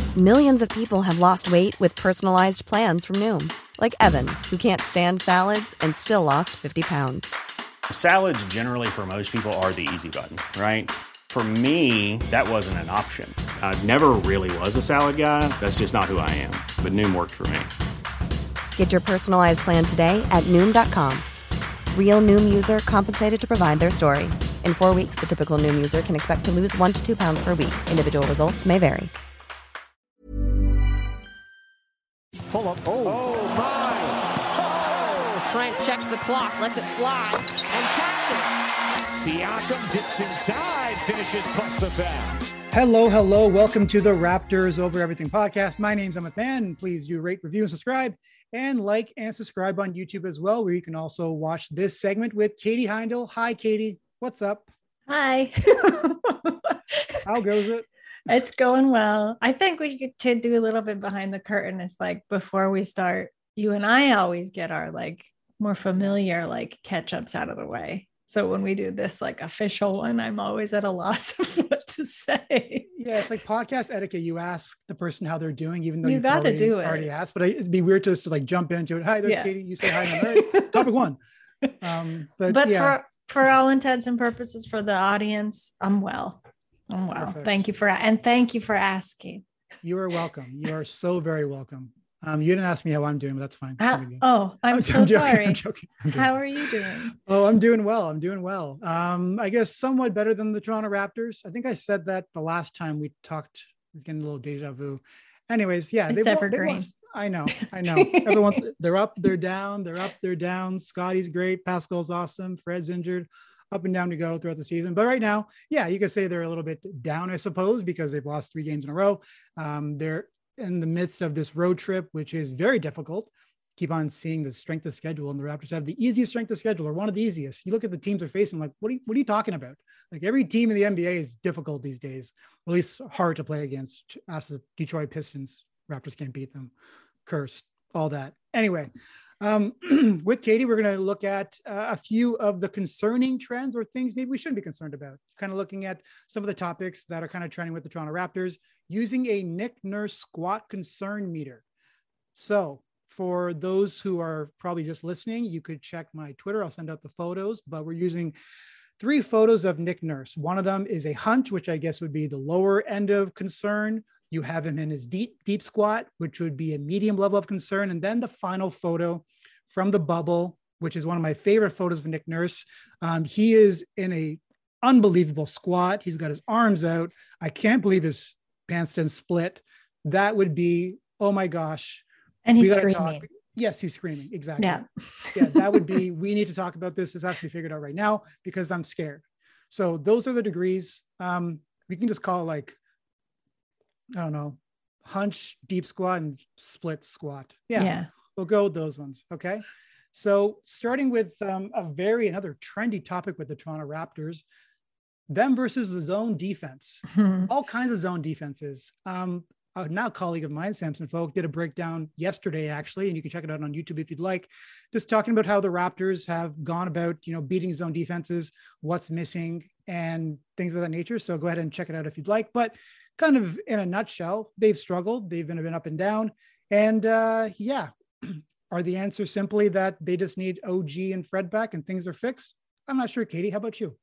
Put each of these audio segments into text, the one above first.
Millions of people have lost weight with personalized plans from Noom. Like Evan, who can't stand salads and still lost 50 pounds. Salads generally for most people are the easy button, right? For me, that wasn't an option. I never really was a salad guy. That's just not who I am. But Noom worked for me. Get your personalized plan today at Noom.com. Real Noom user compensated to provide their story. In 4 weeks, the typical Noom user can expect to lose 1 to 2 pounds per week. Individual results may vary. Pull up. Oh my! Oh, Trent checks the clock, lets it fly, and catches. Siakam dips inside, finishes plus the foul. Hello. Welcome to the Raptors Over Everything podcast. My name's Emmett Mann. Please do rate, review, and subscribe. And like and subscribe on YouTube as well, where you can also watch this segment with Katie Heindel. Hi, Katie. What's up? Hi. How goes it? It's going well. I think we should do a little bit behind the curtain. It's like before we start, you and I always get our like more familiar like catch-ups out of the way. So when we do this like official one, I'm always at a loss of what to say. Yeah, it's like podcast etiquette. You ask the person how they're doing, even though you got to do it. Already asked. But it'd be weird to just to like jump into it. Hi, there's Katie. You say hi. All right, topic one. But yeah. for all intents and purposes for the audience, I'm well. Perfect. Thank you for asking. You are welcome. You are so very welcome. You didn't ask me how I'm doing, but that's fine. I'm so sorry. I'm joking. How are you doing? Oh, I'm doing well. I guess somewhat better than the Toronto Raptors. I think I said that the last time we talked. Getting a little deja vu. Anyways, yeah, it's evergreen. I know. Everyone's they're up, they're down, they're up, they're down. Scotty's great. Pascal's awesome. Fred's injured. Up and down to go throughout the season. But right now, yeah, you could say they're a little bit down, I suppose, because they've lost 3 games in a row. They're in the midst of this road trip, which is very difficult. Keep on seeing the strength of schedule, and the Raptors have the easiest strength of schedule, or one of the easiest. You look at the teams they're facing, like, what are you talking about? Like every team in the NBA is difficult these days, or at least hard to play against. Ask the Detroit Pistons, Raptors can't beat them. Curse, all that. Anyway, with Katie, we're going to look at a few of the concerning trends or things maybe we shouldn't be concerned about. Kind of looking at some of the topics that are kind of trending with the Toronto Raptors using a Nick Nurse squat concern meter. So for those who are probably just listening, you could check my Twitter. I'll send out the photos, but we're using 3 photos of Nick Nurse. One of them is a hunch, which I guess would be the lower end of concern. You have him in his deep squat, which would be a medium level of concern. And then the final photo from the bubble, which is one of my favorite photos of Nick Nurse. He is in a unbelievable squat. He's got his arms out. I can't believe his pants didn't split. That would be, oh my gosh. And he's screaming. Yes, he's screaming. Exactly. Yeah, that would be, we need to talk about this. This has to be figured out right now because I'm scared. So those are the degrees. We can just call it like, I don't know, hunch, deep squat, and split squat. Yeah. We'll go with those ones. Okay. So starting with another trendy topic with the Toronto Raptors, them versus the zone defense, all kinds of zone defenses. A now colleague of mine, Samson Folk, did a breakdown yesterday, actually, and you can check it out on YouTube if you'd like, just talking about how the Raptors have gone about, beating zone defenses, what's missing, and things of that nature. So go ahead and check it out if you'd like. But kind of in a nutshell, they've struggled. They've been up and down. And are the answers simply that they just need OG and Fred back and things are fixed? I'm not sure, Katie. How about you?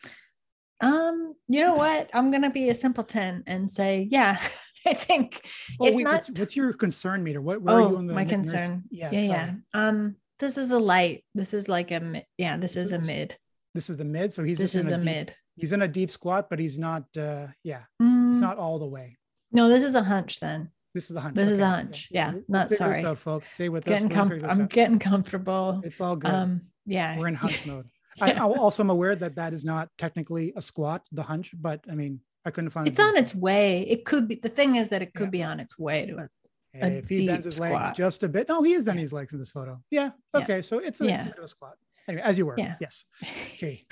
You know what? I'm going to be a simpleton and say, yeah, I think. What's your concern meter? Where are you on the my concern? Yeah. This is a light. This is like a mid. Yeah, this is a mid. This is the mid. So he's mid. He's in a deep squat, but he's not. He's not all the way. No, this is a hunch. Then this is a hunch. This is a hunch. Yeah, not sorry. This out, folks. Stay with us. I'm getting comfortable. It's all good. We're in hunch mode. I also am aware that is not technically a squat, the hunch, but I mean, I couldn't find it's on its way. It could be. The thing is that it could be on its way to if he bends his legs just a bit. No, he is bending his legs in this photo. Yeah. Okay. So it's a bit of a squat. Anyway, as you were. Yeah. Yes. Okay.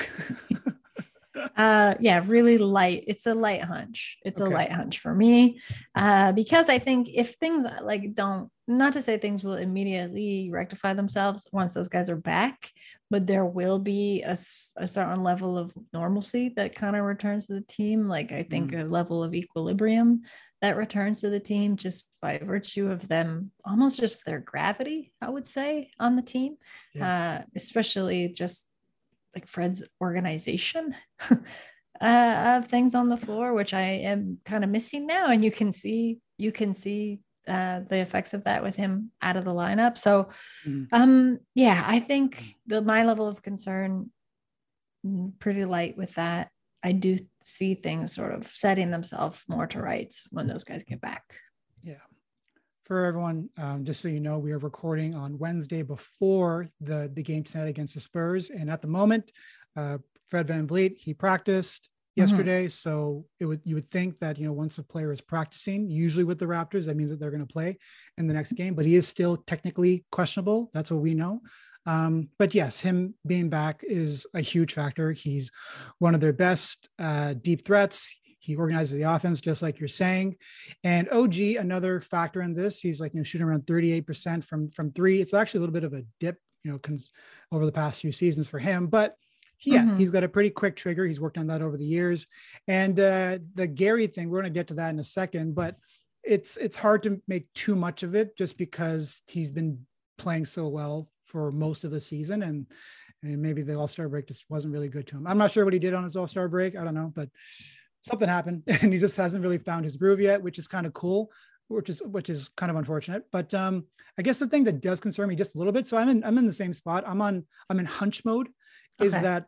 Really light. It's a light hunch. It's a light hunch for me. Because I think if things like not to say things will immediately rectify themselves once those guys are back, but there will be a certain level of normalcy that kind of returns to the team. Like I think a level of equilibrium that returns to the team just by virtue of them, almost just their gravity, I would say, on the team, especially just like Fred's organization of things on the floor, which I am kind of missing now. And you can see the effects of that with him out of the lineup. So, I think my level of concern, pretty light with that. I do see things sort of setting themselves more to rights when those guys get back. Yeah. For everyone, just so you know, we are recording on Wednesday before the game tonight against the Spurs. And at the moment, Fred VanVleet, he practiced yesterday. So you would think that, once a player is practicing, usually with the Raptors, that means that they're going to play in the next game, but he is still technically questionable. That's what we know. But yes, him being back is a huge factor. He's one of their best deep threats. He organizes the offense, just like you're saying. And OG, another factor in this, he's like, shooting around 38% from three. It's actually a little bit of a dip, over the past few seasons for him, but he's got a pretty quick trigger. He's worked on that over the years. And the Gary thing, we're going to get to that in a second, but it's hard to make too much of it just because he's been playing so well for most of the season. And maybe the All-Star break just wasn't really good to him. I'm not sure what he did on his All-Star break. I don't know, but something happened and he just hasn't really found his groove yet, which is kind of cool, which is kind of unfortunate. But I guess the thing that does concern me just a little bit. So I'm in the same spot. I'm in hunch mode. Is that,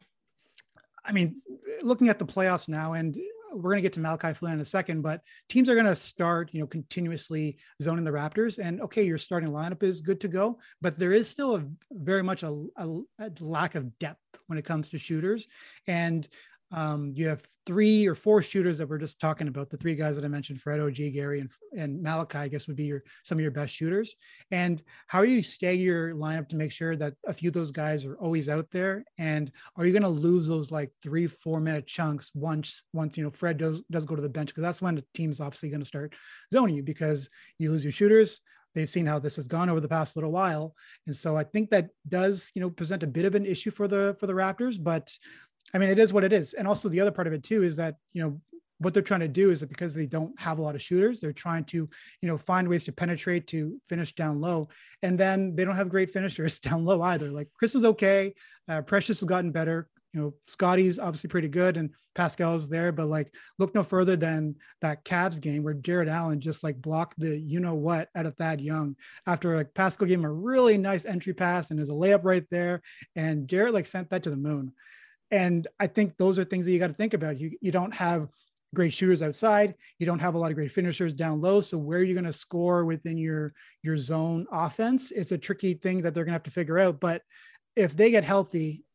looking at the playoffs now, and we're going to get to Malachi Flynn in a second, but teams are going to start, continuously zoning the Raptors. And okay, your starting lineup is good to go, but there is still very much a lack of depth when it comes to shooters. And you have 3 or 4 shooters that we're just talking about. The 3 guys that I mentioned, Fred, OG, Gary, and Malachi, I guess would be some of your best shooters. And how are you stagger your lineup to make sure that a few of those guys are always out there? And are you going to lose those like 3-4 minute chunks once Fred does go to the bench? Because that's when the team's obviously going to start zoning you, because you lose your shooters. They've seen how this has gone over the past little while. And so I think that does, present a bit of an issue for the Raptors, but it is what it is. And also the other part of it too, is that, what they're trying to do is that because they don't have a lot of shooters, they're trying to, find ways to penetrate, to finish down low. And then they don't have great finishers down low either. Like Chris is okay. Precious has gotten better. Scotty's obviously pretty good and Pascal's there, but like look no further than that Cavs game where Jared Allen just like blocked the, out of Thad Young after like Pascal gave him a really nice entry pass and there's a layup right there. And Jared like sent that to the moon. And I think those are things that you got to think about. You don't have great shooters outside. You don't have a lot of great finishers down low. So where are you going to score within your zone offense? It's a tricky thing that they're going to have to figure out. But if they get healthy,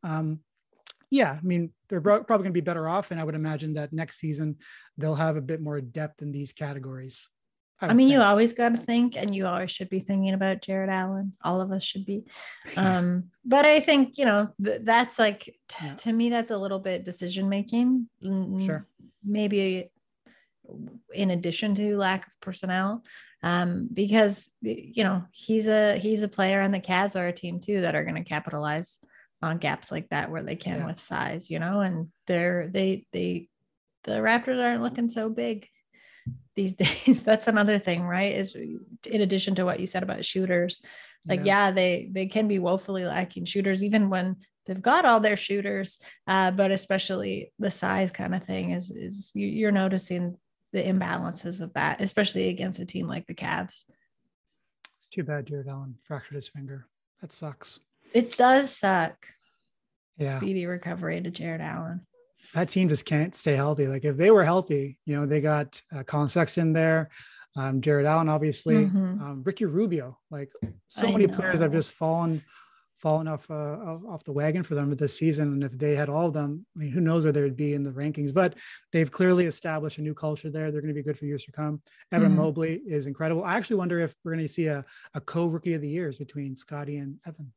they're probably going to be better off. And I would imagine that next season they'll have a bit more depth in these categories. You always got to think, and you always should be thinking about Jared Allen. All of us should be. But I think, that's like, to me, that's a little bit decision-making. Sure. Maybe in addition to lack of personnel, because, he's a player, and the Cavs are a team too, that are going to capitalize on gaps like that where they can with size, and the Raptors aren't looking so big these days. That's another thing, right? Is in addition to what you said about shooters, they can be woefully lacking shooters even when they've got all their shooters, but especially the size kind of thing is you're noticing the imbalances of that, especially against a team like the Cavs. It's too bad Jared Allen fractured his finger. That sucks. It does suck. Yeah. Speedy recovery to Jared Allen. That team just can't stay healthy. Like if they were healthy, they got Colin Sexton there, Jared Allen, obviously, Ricky Rubio, like so many players have just fallen off the wagon for them this season. And if they had all of them, who knows where they would be in the rankings, but they've clearly established a new culture there. They're going to be good for years to come. Evan Mobley is incredible. I actually wonder if we're going to see a co-rookie of the years between Scotty and Evan.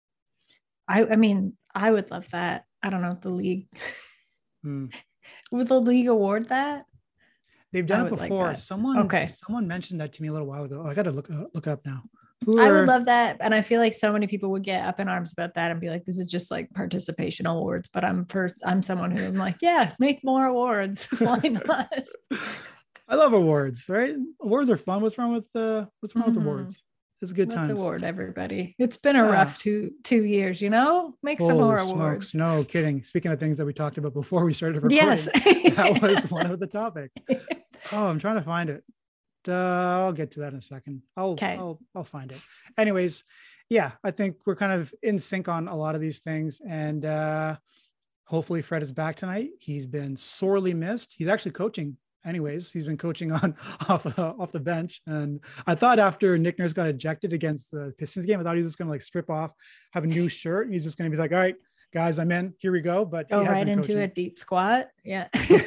I would love that. I don't know if the league would the league award that. They've done it before. Like someone mentioned that to me a little while ago. I got to look up now. I would love that. And I feel like so many people would get up in arms about that and be like, this is just like participation awards. But I'm someone who I'm like, yeah, make more awards. Why not? I love awards, right? Awards are fun. What's wrong with awards? It's a good Let's time. award everybody. It's been a rough 2 years, Make some more awards. Smokes. No kidding. Speaking of things that we talked about before we started recording, yes, that was one of the topics. Oh, I'm trying to find it. I'll get to that in a second. I'll find it. Anyways, yeah, I think we're kind of in sync on a lot of these things, and hopefully Fred is back tonight. He's been sorely missed. He's actually coaching. Anyways, he's been coaching off the bench, and I thought after Nick Nurse got ejected against the Pistons game, I thought he was just going to like strip off, have a new shirt, and he's just going to be like, "All right, guys, I'm in. Here we go." But go right into a deep squat. Yeah.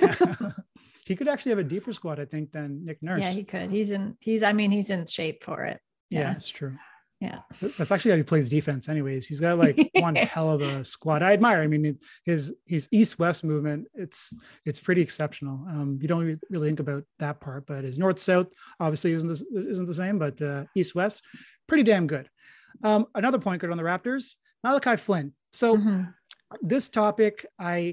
He could actually have a deeper squat, I think, than Nick Nurse. Yeah, he could. He's in shape for it. Yeah, it's true. Yeah. That's actually how he plays defense anyways. He's got like one hell of a squat. I admire. I mean, his east-west movement, it's pretty exceptional. You don't really think about that part, but his north-south obviously isn't the same, but east-west, pretty damn good. Another point guard on the Raptors, Malachi Flynn. So this topic,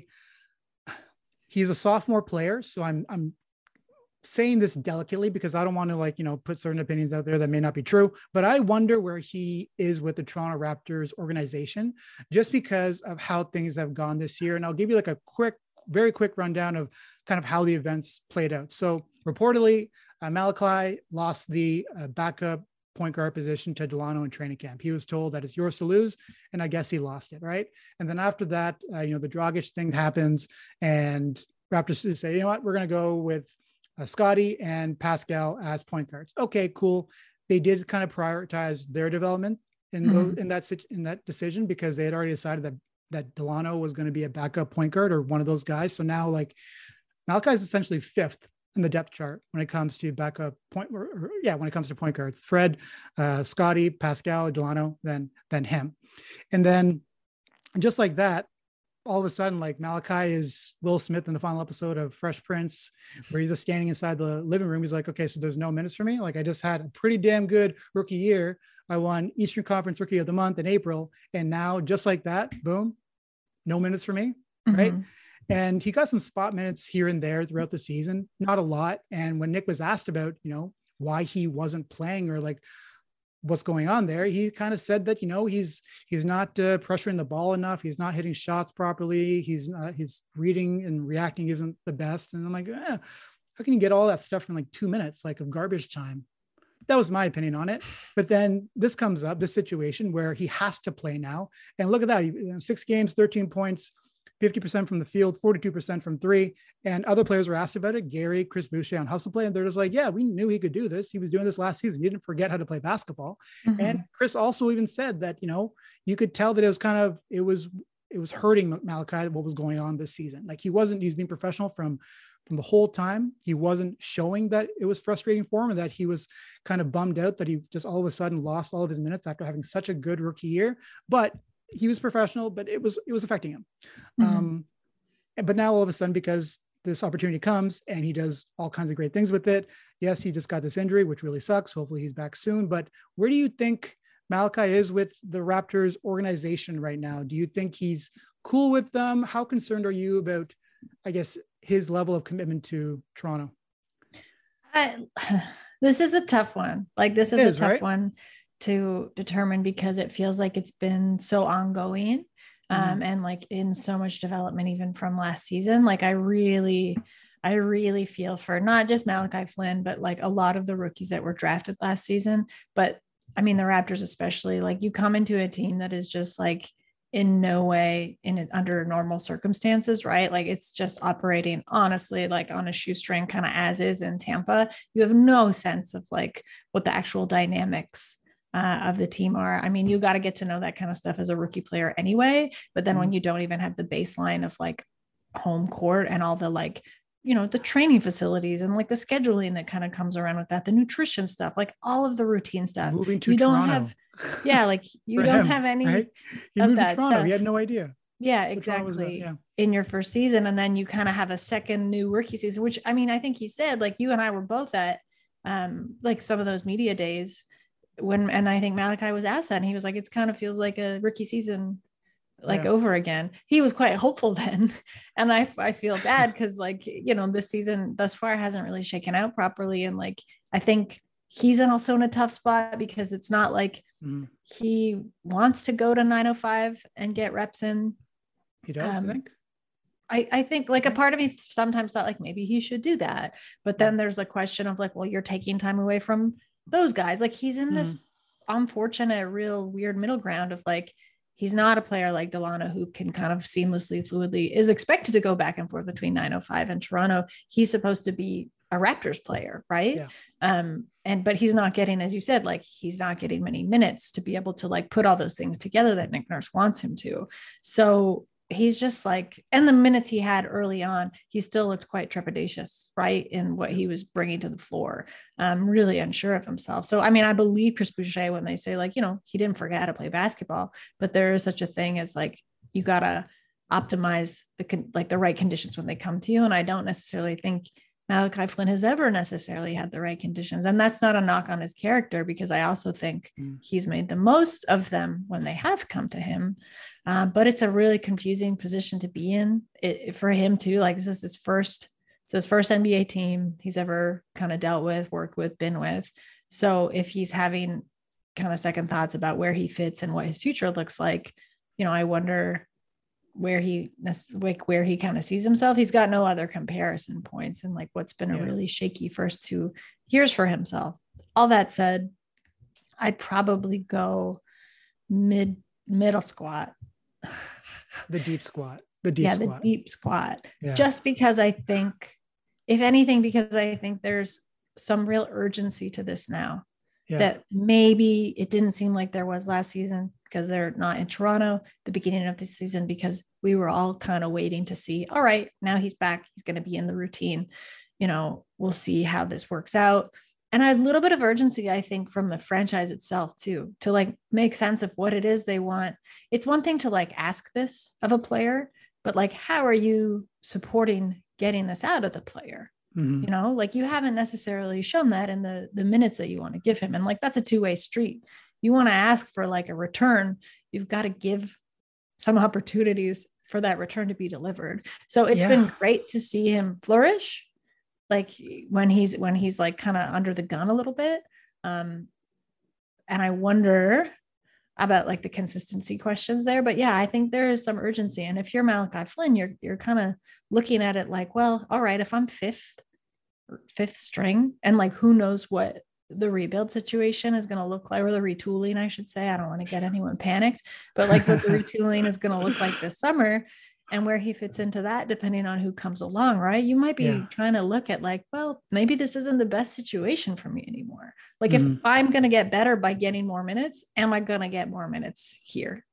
he's a sophomore player, so I'm saying this delicately because I don't want to put certain opinions out there that may not be true, but I wonder where he is with the Toronto Raptors organization just because of how things have gone this year. And I'll give you like a very quick rundown of kind of how the events played out. So reportedly, Malachi lost the backup point guard position to Delano in training camp. He was told that it's yours to lose, and I guess he lost it, right? And then after that, the Dragic thing happens, and Raptors say, you know what, we're going to go with Scotty and Pascal as point guards. Okay, cool. They did kind of prioritize their development in that decision because they had already decided that Delano was going to be a backup point guard or one of those guys. So now Malachi is essentially fifth in the depth chart when it comes to backup when it comes to point guards. Fred, Scotty, Pascal, Delano, then him. And then just like that, all of a sudden, like Malachi is Will Smith in the final episode of Fresh Prince, where he's just standing inside the living room. He's like, okay, so there's no minutes for me. Like I just had a pretty damn good rookie year. I won Eastern Conference Rookie of the Month in April. And now just like that, boom, no minutes for me. Right. And he got some spot minutes here and there throughout the season, not a lot. And when Nick was asked about, why he wasn't playing or like what's going on there, he kind of said that, he's not pressuring the ball enough. He's not hitting shots properly. His reading and reacting isn't the best. And I'm like, how can you get all that stuff in like 2 minutes, like of garbage time? That was my opinion on it. But then this comes up, this situation where he has to play now. And look at that. 6 games, 13 points, 50% from the field, 42% from three. And other players were asked about it. Gary, Chris Boucher on Hustle Play. And they're just like, yeah, we knew he could do this. He was doing this last season. He didn't forget how to play basketball. And Chris also even said that, you could tell that it was hurting Malachi, what was going on this season. Like he's being professional from the whole time. He wasn't showing that it was frustrating for him and that he was kind of bummed out that he just all of a sudden lost all of his minutes after having such a good rookie year. But he was professional, but it was affecting him. But now all of a sudden, because this opportunity comes and he does all kinds of great things with it. Yes, he just got this injury, which really sucks. Hopefully he's back soon. But where do you think Malachi is with the Raptors organization right now? Do you think he's cool with them? How concerned are you about, I guess, his level of commitment to Toronto? This is a tough one. Like this is a tough one to determine because it feels like it's been so ongoing and like in so much development, even from last season. Like I really feel for not just Malachi Flynn, but like a lot of the rookies that were drafted last season. But I mean, the Raptors, especially, like you come into a team that is just like in no way under normal circumstances, right? Like it's just operating honestly, like on a shoestring kind of as is in Tampa. You have no sense of like what the actual dynamics of the team are. I mean, you got to get to know that kind of stuff as a rookie player anyway, but then when you don't even have the baseline of like home court and all the like, the training facilities and like the scheduling that kind of comes around with that, the nutrition stuff, like all of the routine stuff. Moving to you Toronto. Don't have, like you don't have any right? of that stuff. He had no idea. Yeah, exactly. In your first season. And then you kind of have a second new rookie season, which I mean, I think he said like you and I were both at like some of those media days and I think Malachi was asked that and he was like, it's kind of feels like a rookie season like over again. He was quite hopeful then. And I feel bad because like, you know, this season thus far hasn't really shaken out properly. And like, I think he's also in a tough spot because it's not like he wants to go to 905 and get reps in. He does, I think. I think like a part of me sometimes thought like maybe he should do that. But then there's a question of like, well, you're taking time away from those guys. Like he's in this unfortunate, real weird middle ground of like, he's not a player like Delano who can kind of seamlessly, fluidly is expected to go back and forth between 905 and Toronto. He's supposed to be a Raptors player, right? Yeah. But he's not getting, as you said, like he's not getting many minutes to be able to like put all those things together that Nick Nurse wants him to. So he's just like, and the minutes he had early on, he still looked quite trepidatious, right? In what he was bringing to the floor, really unsure of himself. So, I mean, I believe Chris Boucher when they say like, you know, he didn't forget how to play basketball, but there is such a thing as like, you got to optimize the right conditions when they come to you. And I don't necessarily think Malachi Flynn has ever necessarily had the right conditions. And that's not a knock on his character, because I also think he's made the most of them when they have come to him. But it's a really confusing position to be in for him too. Like this is his first NBA team he's ever kind of dealt with, worked with, been with. So if he's having kind of second thoughts about where he fits and what his future looks like, you know, I wonder where he kind of sees himself. He's got no other comparison points, and like what's been a really shaky first 2 years for himself. All that said, I'd probably go middle squat. The deep squat. The deep squat. Yeah. Just because I think, if anything, because I think there's some real urgency to this now. Yeah. That maybe it didn't seem like there was last season, because they're not in Toronto the beginning of the season, because we were all kind of waiting to see, all right, now he's back. He's going to be in the routine. You know, we'll see how this works out. And a little bit of urgency, I think, from the franchise itself too, to like make sense of what it is they want. It's one thing to like ask this of a player, but like, how are you supporting getting this out of the player? You know, like you haven't necessarily shown that in the minutes that you want to give him. And like, that's a two-way street. You want to ask for like a return, you've got to give some opportunities for that return to be delivered. So it's been great to see him flourish. Like when he's like kind of under the gun a little bit. And I wonder about like the consistency questions there, but yeah, I think there is some urgency. And if you're Malachi Flynn, you're kind of looking at it like, well, all right, if I'm fifth string, and like, who knows what the rebuild situation is going to look like, or the retooling, I should say. I don't want to get anyone panicked, but like what the retooling is going to look like this summer, and where he fits into that, depending on who comes along, right? You might be trying to look at like, well, maybe this isn't the best situation for me anymore. Like if I'm going to get better by getting more minutes, am I going to get more minutes here?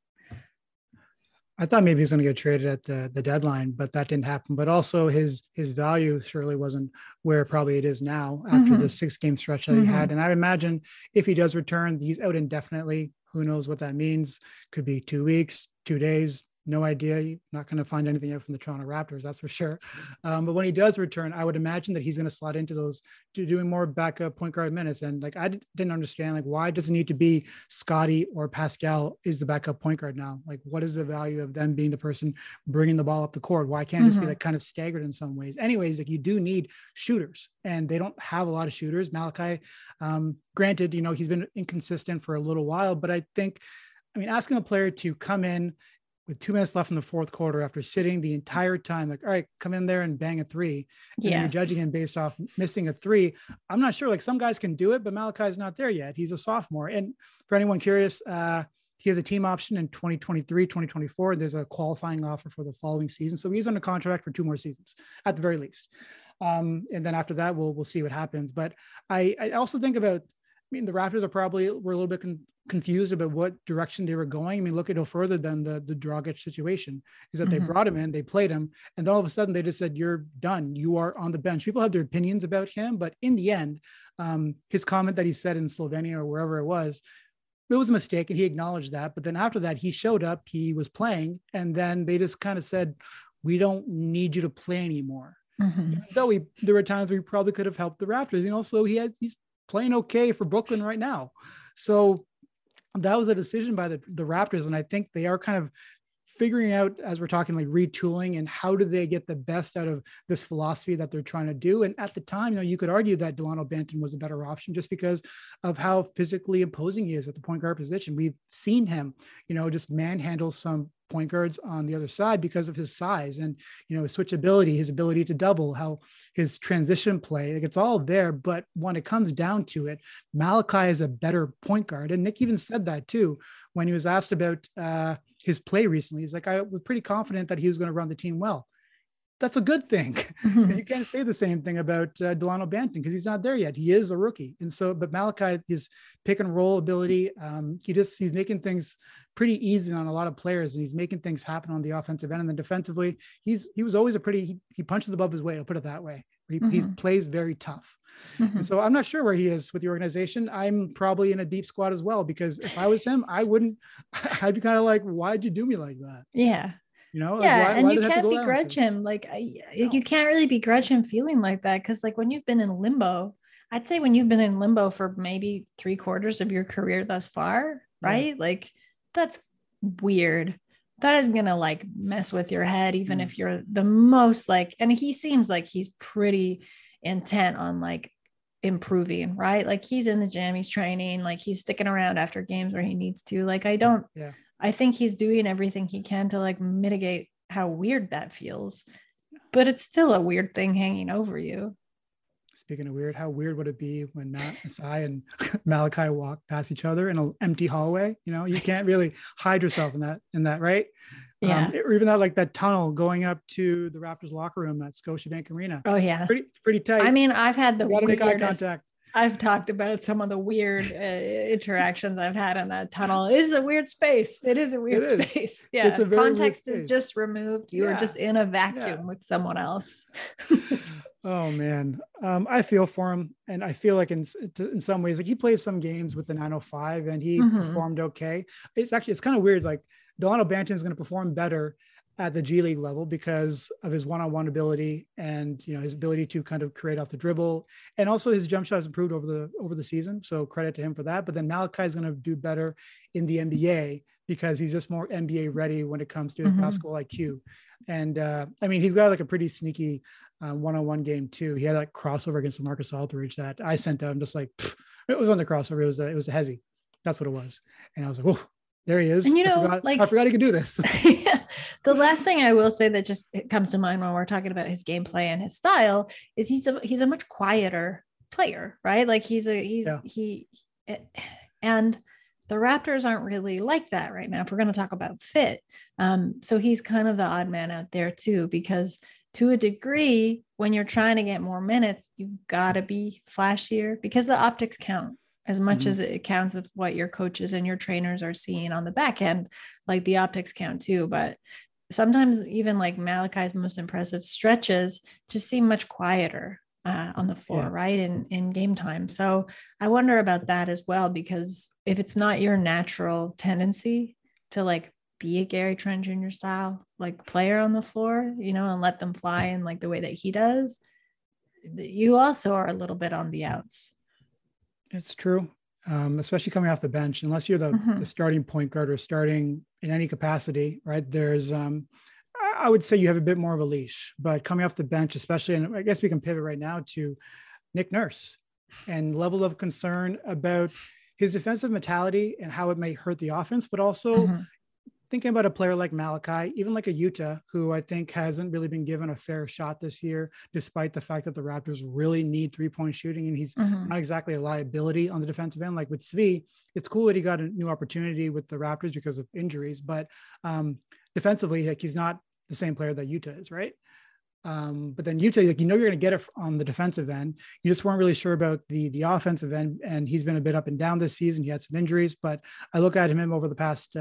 I thought maybe he's going to get traded at the deadline, but that didn't happen. But also his value surely wasn't where probably it is now after the 6-game stretch that he had. And I imagine if he does return, he's out indefinitely. Who knows what that means? Could be 2 weeks, 2 days. No idea. You're not going to find anything out from the Toronto Raptors, that's for sure. But when he does return, I would imagine that he's going to slot into those, to doing more backup point guard minutes. And like, I didn't understand, like, why does it need to be Scotty or Pascal is the backup point guard now? Like, what is the value of them being the person bringing the ball up the court? Why can't it just be like kind of staggered in some ways? Anyways, like you do need shooters, and they don't have a lot of shooters. Malachi, granted, you know, he's been inconsistent for a little while, but I think, I mean, asking a player to come in with 2 minutes left in the fourth quarter after sitting the entire time, like, all right, come in there and bang a three. And then you're judging him based off missing a three. I'm not sure, like some guys can do it, but Malachi's not there yet. He's a sophomore. And for anyone curious, he has a team option in 2023, 2024. There's a qualifying offer for the following season. So he's under contract for 2 more seasons at the very least. And then after that, we'll see what happens. But I also think about, I mean, the Raptors were a little bit confused about what direction they were going. I mean, look at no further than the Dragic situation, is that they brought him in, they played him, and then all of a sudden they just said, you're done. You are on the bench. People have their opinions about him, but in the end, his comment that he said in Slovenia or wherever it was a mistake, and he acknowledged that. But then after that, he showed up, he was playing, and then they just kind of said, we don't need you to play anymore. Even though there were times where he probably could have helped the Raptors, you know, so he's playing okay for Brooklyn right now. So that was a decision by the Raptors. And I think they are kind of figuring out, as we're talking, like retooling and how do they get the best out of this philosophy that they're trying to do. And at the time, you could argue that Delano Banton was a better option just because of how physically imposing he is at the point guard position. We've seen him, just manhandle some point guards on the other side because of his size and, his switchability, his ability to double, how his transition play, like it's all there. But when it comes down to it, Malachi is a better point guard. And Nick even said that too, when he was asked about his play recently. He's like, I was pretty confident that he was going to run the team well. That's a good thing. You can't say the same thing about Delano Banton because he's not there yet. He is a rookie. And so, but Malachi, his pick and roll ability, he's making things pretty easy on a lot of players, and he's making things happen on the offensive end. And then defensively, he was always he punches above his weight. I'll put it that way. He plays very tough. And so I'm not sure where he is with the organization. I'm probably in a deep squad as well, because if I was him, I'd be kind of like, why'd you do me like that? Yeah. And you can't begrudge him. You can't really begrudge him feeling like that. Cause like when you've been in limbo, I'd say when you've been in limbo for maybe 3/4 of your career thus far, right? Like that's weird. That is going to like mess with your head, even if you're the most and he seems like he's pretty intent on like improving, right? Like he's in the gym, he's training, like he's sticking around after games where he needs to. Like I think he's doing everything he can to like mitigate how weird that feels, but it's still a weird thing hanging over you. Speaking of weird, how weird would it be when Matt Masai and Malachi walk past each other in an empty hallway? You can't really hide yourself in that, right? Yeah. Or even that tunnel going up to the Raptors locker room at Scotiabank Arena. Oh yeah. Pretty tight. I mean, I've had the weirdest, make eye contact. I've talked about some of the weird interactions I've had in that tunnel. It is a weird space. It is a weird space. Yeah. Context is just removed. You are just in a vacuum with someone else. Oh man. I feel for him. And I feel like in some ways, like he plays some games with the 905 and he performed okay. It's kind of weird. Like Delano Banton is going to perform better at the G League level because of his one-on-one ability and, his ability to kind of create off the dribble, and also his jump shot has improved over the season. So credit to him for that. But then Malachi is going to do better in the NBA because he's just more NBA ready when it comes to his basketball IQ. And he's got like a pretty sneaky one-on-one game too. He had like crossover against Marcus Aldridge that I sent out. I'm just like, it was on the crossover. It was a hezzy. That's what it was. And I was like, oh, there he is. And I forgot he could do this. Yeah. The last thing I will say that just comes to mind when we're talking about his gameplay and his style is he's a much quieter player, right? Like and the Raptors aren't really like that right now. If we're going to talk about fit. So he's kind of the odd man out there too, because to a degree, when you're trying to get more minutes, you've got to be flashier because the optics count as much as it counts of what your coaches and your trainers are seeing on the back end. Like the optics count too, but sometimes even like Malachi's most impressive stretches just seem much quieter on the floor, right? In game time. So I wonder about that as well, because if it's not your natural tendency to like be a Gary Trent Jr. style, like player on the floor, and let them fly in like the way that he does, you also are a little bit on the outs. It's true. Especially coming off the bench, unless you're the starting point guard or starting in any capacity, right? There's, I would say you have a bit more of a leash, but coming off the bench, especially, and I guess we can pivot right now to Nick Nurse and level of concern about his defensive mentality and how it may hurt the offense, but also thinking about a player like Malachi, even like a Utah, who I think hasn't really been given a fair shot this year, despite the fact that the Raptors really need 3-point shooting. And he's not exactly a liability on the defensive end. Like with Svi, it's cool that he got a new opportunity with the Raptors because of injuries, but defensively, like he's not the same player that Utah is, right? But then Utah, like, you're going to get it on the defensive end. You just weren't really sure about the offensive end. And he's been a bit up and down this season. He had some injuries, but I look at him over the past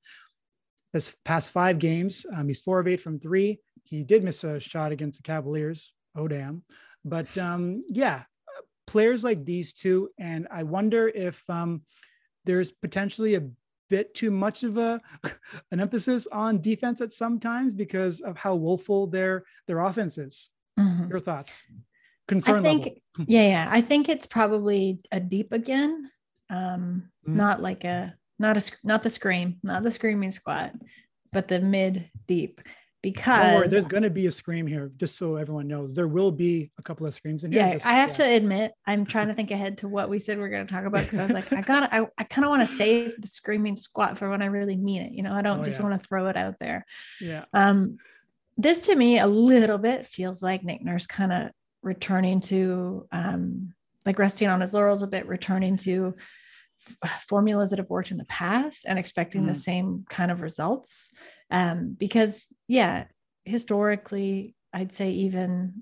5 games. He's 4 of 8 from 3. He did miss a shot against the Cavaliers. Oh, damn. But players like these two. And I wonder if there's potentially a bit too much of an emphasis on defense at some times because of how woeful their offense is. Your thoughts? Concern level. Yeah. I think it's probably a deep again. Not the screaming squat. but the mid deep. Don't Because worry, there's going to be a scream here, just so everyone knows. There will be a couple of screams in here. yeah, I have to admit, I'm trying to think ahead to what we said we're going to talk about, because I was like, I kind of want to save the screaming squat for when I really mean it. I don't want to throw it out there. Yeah. This to me a little bit feels like Nick Nurse kind of returning to like resting on his laurels a bit, returning to formulas that have worked in the past and expecting the same kind of results. Because historically, I'd say even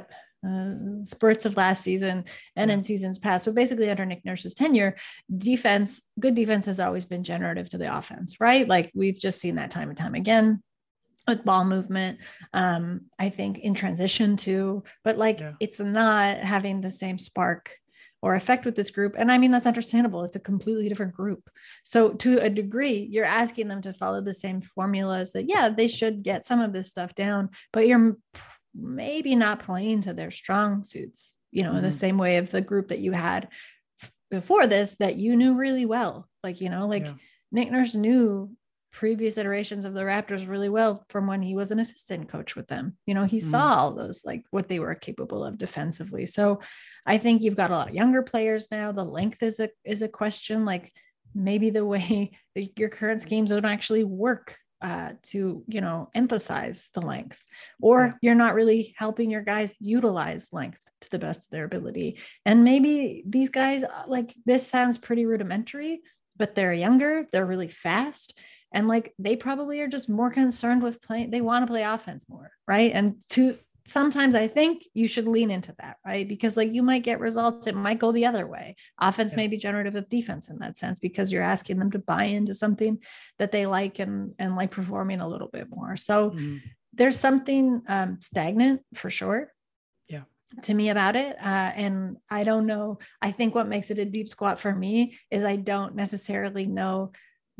spurts of last season and in seasons past, but basically under Nick Nurse's tenure, good defense has always been generative to the offense, right? Like we've just seen that time and time again with ball movement. I think in transition too, but it's not having the same spark or effect with this group. And I mean, that's understandable. It's a completely different group. So to a degree, you're asking them to follow the same formulas that, they should get some of this stuff down, but you're maybe not playing to their strong suits, in the same way of the group that you had before this, that you knew really well. Nick Nurse knew previous iterations of the Raptors really well from when he was an assistant coach with them. He saw all those, what they were capable of defensively. So I think you've got a lot of younger players now. The length is a question, maybe the way that your current schemes don't actually work to, emphasize the length, or you're not really helping your guys utilize length to the best of their ability. And maybe these guys, this sounds pretty rudimentary, but they're younger, they're really fast. And they probably are just more concerned with playing. They want to play offense more. Right. And sometimes I think you should lean into that, right? Because you might get results. It might go the other way. Offense may be generative of defense in that sense, because you're asking them to buy into something that they like and like performing a little bit more. So there's something stagnant for sure. Yeah. To me about it. And I don't know. I think what makes it a deep squat for me is I don't necessarily know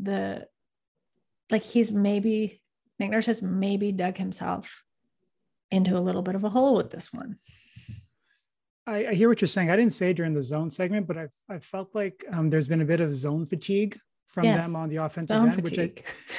Nick Nurse has maybe dug himself into a little bit of a hole with this one. I hear what you're saying. I didn't say it during the zone segment, but I felt like there's been a bit of zone fatigue from them on the offensive end,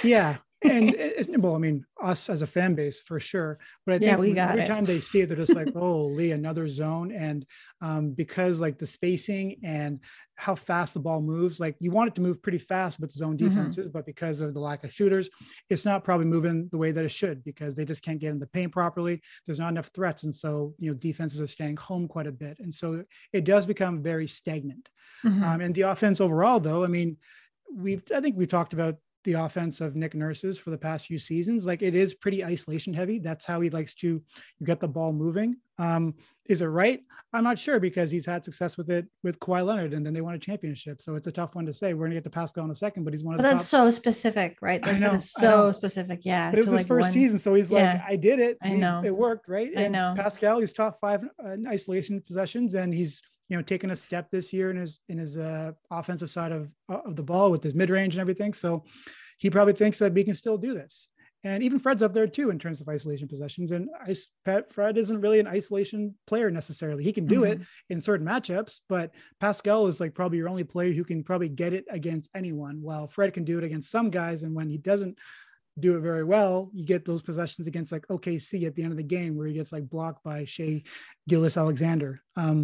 and I mean, us as a fan base for sure. But I think every time they see it, they're just like, holy, another zone. And because the spacing and how fast the ball moves, you want it to move pretty fast with zone defenses, but because of the lack of shooters, it's not probably moving the way that it should, because they just can't get in the paint properly. There's not enough threats. And so, defenses are staying home quite a bit. And so it does become very stagnant. And the offense overall, though, I mean, I think we've talked about the offense of Nick Nurse's for the past few seasons. It is pretty isolation heavy. That's how he likes to get the ball moving. Is it right? I'm not sure, because he's had success with it with Kawhi Leonard, and then they won a championship. So it's a tough one to say. We're going to get to Pascal in a second, but he's one of the that's so specific, right? I know, that is so specific. Yeah. But it was his first season. So he's I did it. I know. It worked, right? I know. Pascal, he's top 5 in isolation possessions, and he's taken a step this year in his offensive side of the ball with his mid-range and everything. So he probably thinks that we can still do this. And even Fred's up there too in terms of isolation possessions. And Fred isn't really an isolation player necessarily. He can do it in certain matchups, but Pascal is probably your only player who can probably get it against anyone. While Fred can do it against some guys, and when he doesn't do it very well, you get those possessions against OKC at the end of the game where he gets blocked by Shai Gilgeous-Alexander.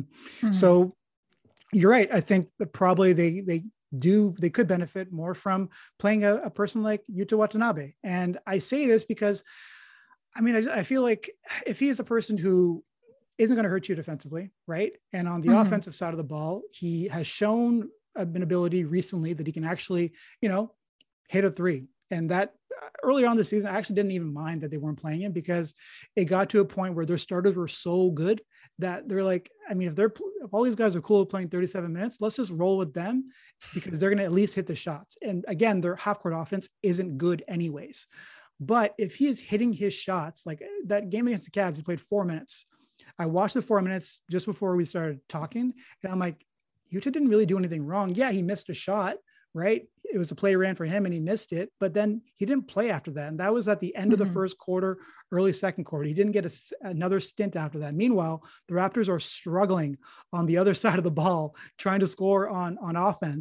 So you're right. I think that probably they could benefit more from playing a person like Yuta Watanabe. And I say this because, I mean, I feel like if he is a person who isn't going to hurt you defensively, right? And on the offensive side of the ball, he has shown an ability recently that he can actually, hit a three. And that earlier on this season, I actually didn't even mind that they weren't playing him, because it got to a point where their starters were so good that they're if all these guys are cool with playing 37 minutes, let's just roll with them, because they're going to at least hit the shots. And again, their half court offense isn't good anyways. But if he is hitting his shots, like that game against the Cavs, he played 4 minutes. I watched the 4 minutes just before we started talking, and I'm like, Yuta didn't really do anything wrong. Yeah, he missed a shot, right? It was a play ran for him and he missed it, but then he didn't play after that. And that was at the end of the first quarter, early second quarter. He didn't get another stint after that. Meanwhile, the Raptors are struggling on the other side of the ball, trying to score on offense.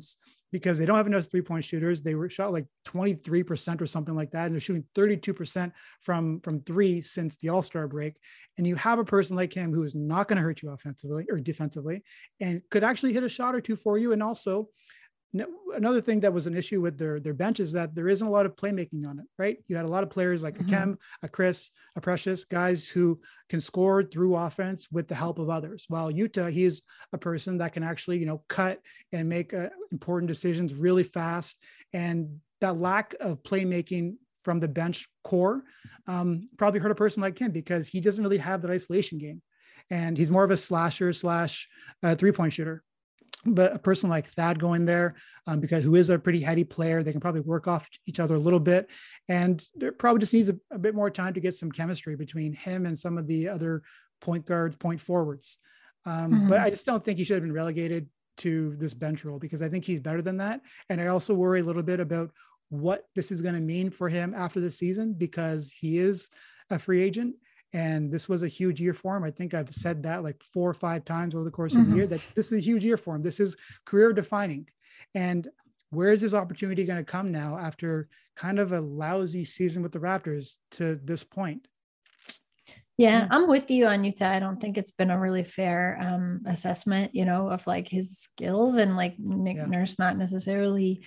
because they don't have enough 3-point shooters. They were shot like 23% or something like that. And they're shooting 32% from three since the All-Star break. And you have a person like him who is not going to hurt you offensively or defensively and could actually hit a shot or two for you. And also, another thing that was an issue with their bench is that there isn't a lot of playmaking on it, right? You had a lot of players like a Kem, a Chris, a Precious, guys who can score through offense with the help of others. While Yuta, he's a person that can actually, cut and make important decisions really fast. And that lack of playmaking from the bench core probably hurt a person like him because he doesn't really have that isolation game. And he's more of a slasher / 3-point shooter. But a person like Thad going there, because who is a pretty heady player, they can probably work off each other a little bit. And there probably just needs a bit more time to get some chemistry between him and some of the other point guards, point forwards. But I just don't think he should have been relegated to this bench role because I think he's better than that. And I also worry a little bit about what this is going to mean for him after the season because he is a free agent. And this was a huge year for him. I think I've said that like 4 or 5 times over the course of the year, that this is a huge year for him. This is career defining. And where is his opportunity going to come now after kind of a lousy season with the Raptors to this point? Yeah, I'm with you on Yuta. I don't think it's been a really fair assessment, of like his skills and like Nick Nurse not necessarily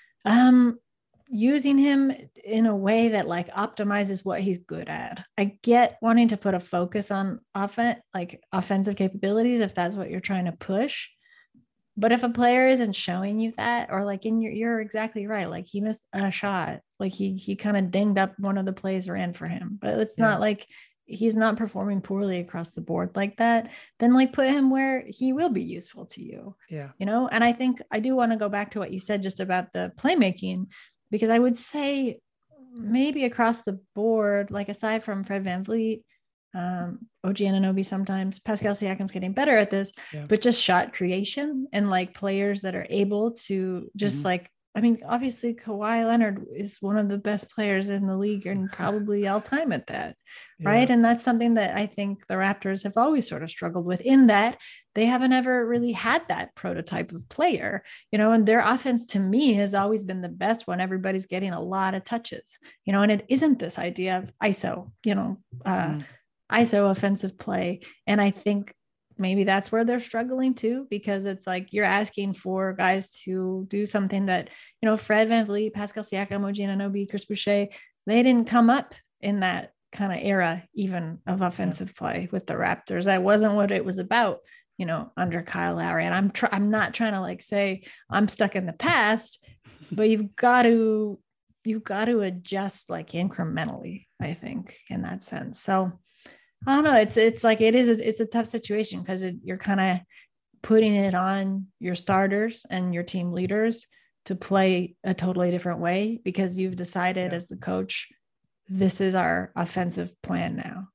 using him in a way that like optimizes what he's good at. I get wanting to put a focus on offensive capabilities if that's what you're trying to push. But if a player isn't showing you that, or like you're exactly right. Like he missed a shot, like he kind of dinged up one of the plays ran for him, but it's not like he's not performing poorly across the board like that, then like put him where he will be useful to you. Yeah. And I think I do want to go back to what you said just about the playmaking, because I would say maybe across the board, like aside from Fred VanVleet, OG Anunoby sometimes, Pascal Siakam's getting better at this, but just shot creation and like players that are able to just like, I mean, obviously Kawhi Leonard is one of the best players in the league and probably all time at that. Right. And that's something that I think the Raptors have always sort of struggled with, in that they haven't ever really had that prototype of player, and their offense to me has always been the best when everybody's getting a lot of touches, and it isn't this idea of ISO, ISO offensive play. And I think maybe that's where they're struggling too, because it's like you're asking for guys to do something that, Fred VanVleet, Pascal Siakam, OG Anunoby, Chris Boucher, they didn't come up in that kind of era even of offensive play with the Raptors. That wasn't what it was about, under Kyle Lowry. And I'm not trying to like say I'm stuck in the past, but you've got to adjust like incrementally, I think, in that sense. So I don't know. It's like, it's a tough situation because you're kind of putting it on your starters and your team leaders to play a totally different way because you've decided as the coach, this is our offensive plan now.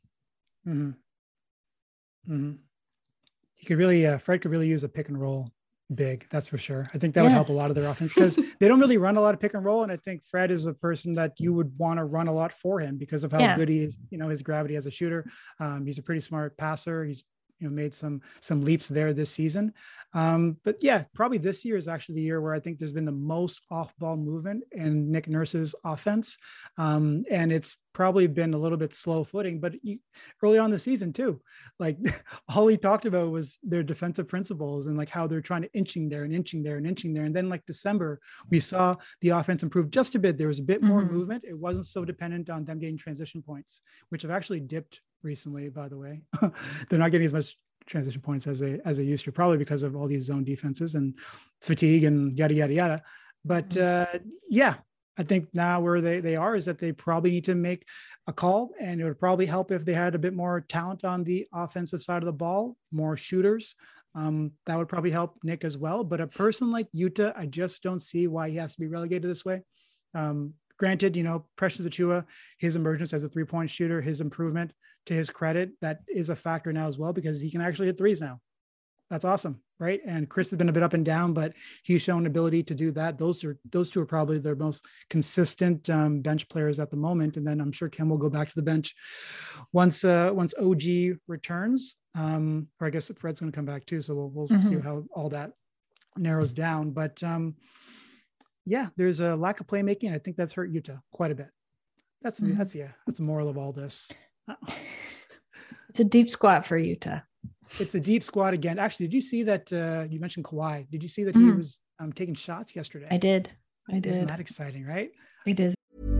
He could really, Fred could really use a pick and roll big. That's for sure. I think that would help a lot of their offense because they don't really run a lot of pick and roll. And I think Fred is a person that you would want to run a lot for him because of how good he is, his gravity as a shooter. He's a pretty smart passer. He's, made some leaps there this season. But yeah, probably this year is actually the year where I think there's been the most off-ball movement in Nick Nurse's offense. And it's probably been a little bit slow footing, but early on the season too, like all he talked about was their defensive principles and like how they're trying to inching there. And then like December, we saw the offense improve just a bit. There was a bit more movement. It wasn't so dependent on them getting transition points, which have actually dipped recently, by the way. They're not getting as much transition points as they used to, probably because of all these zone defenses and fatigue and yada yada yada. But I think now where they are is that they probably need to make a call, and it would probably help if they had a bit more talent on the offensive side of the ball, more shooters. That would probably help Nick as well. But a person like Yuta, I just don't see why he has to be relegated this way. Granted, Precious Achiuwa, his emergence as a 3-point shooter, his improvement, to his credit, that is a factor now as well because he can actually hit threes now. That's awesome, right? And Chris has been a bit up and down, but he's shown ability to do that. Those two are probably their most consistent bench players at the moment. And then I'm sure Kem will go back to the bench once OG returns. Or I guess Fred's going to come back too, so we'll see how all that narrows down. But yeah, there's a lack of playmaking. I think that's hurt Utah quite a bit. That's the moral of all this. It's a deep squat for Utah. It's a deep squat again. Actually, did you see that you mentioned Kawhi? Did you see that he was taking shots yesterday? I did. Isn't that exciting, right? It is.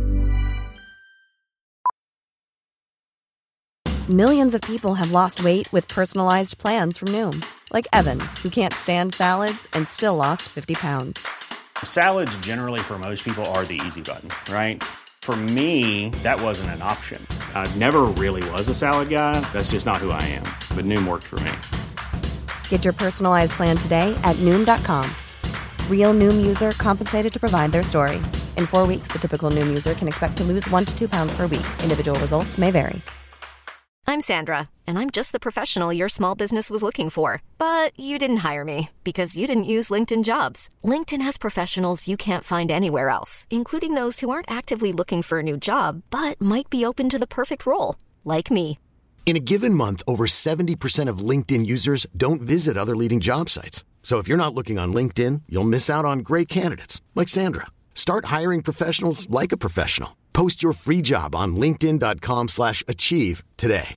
Millions of people have lost weight with personalized plans from Noom, like Evan, who can't stand salads and still lost 50 pounds. Salads generally for most people are the easy button, right? For me, that wasn't an option. I never really was a salad guy. That's just not who I am. But Noom worked for me. Get your personalized plan today at Noom.com. Real Noom user compensated to provide their story. In 4 weeks, the typical Noom user can expect to lose 1 to 2 pounds per week. Individual results may vary. I'm Sandra, and I'm just the professional your small business was looking for. But you didn't hire me because you didn't use LinkedIn Jobs. LinkedIn has professionals you can't find anywhere else, including those who aren't actively looking for a new job, but might be open to the perfect role, like me. In a given month, over 70% of LinkedIn users don't visit other leading job sites. So if you're not looking on LinkedIn, you'll miss out on great candidates like Sandra. Start hiring professionals like a professional. Post your free job on linkedin.com/achieve today.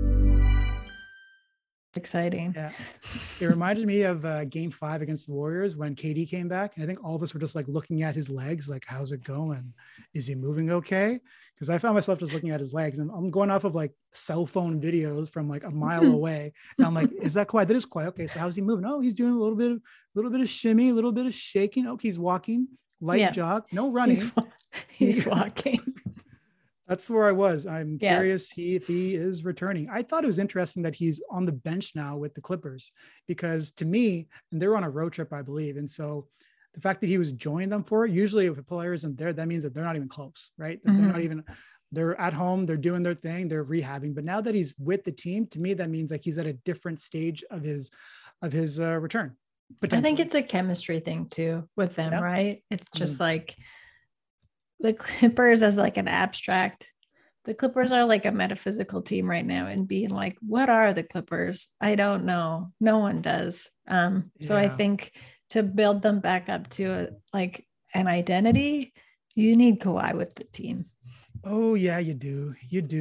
Exciting. Yeah. It reminded me of game 5 against the Warriors when KD came back. And I think all of us were just like looking at his legs, like, how's it going? Is he moving okay? Because I found myself just looking at his legs, and I'm going off of like cell phone videos from like a mile away. And I'm like, is that Kawhi? That is Kawhi. Okay, so how's he moving? Oh, he's doing a little bit of shimmy, a little bit of shaking. Okay, he's walking, light jog, no running. He's walking. That's where I was. I'm curious if he is returning. I thought it was interesting that he's on the bench now with the Clippers, because to me, and they're on a road trip, I believe. And so the fact that he was joining them for it, usually if a player isn't there, that means that they're not even close, right? They're at home, they're doing their thing, they're rehabbing. But now that he's with the team, to me, that means like he's at a different stage of his return. I think it's a chemistry thing too with them, right? It's just like the Clippers as like an abstract. The Clippers are like a metaphysical team right now, and being like, what are the Clippers? I don't know. No one does. So I think to build them back up to like an identity, you need Kawhi with the team. Oh yeah, you do.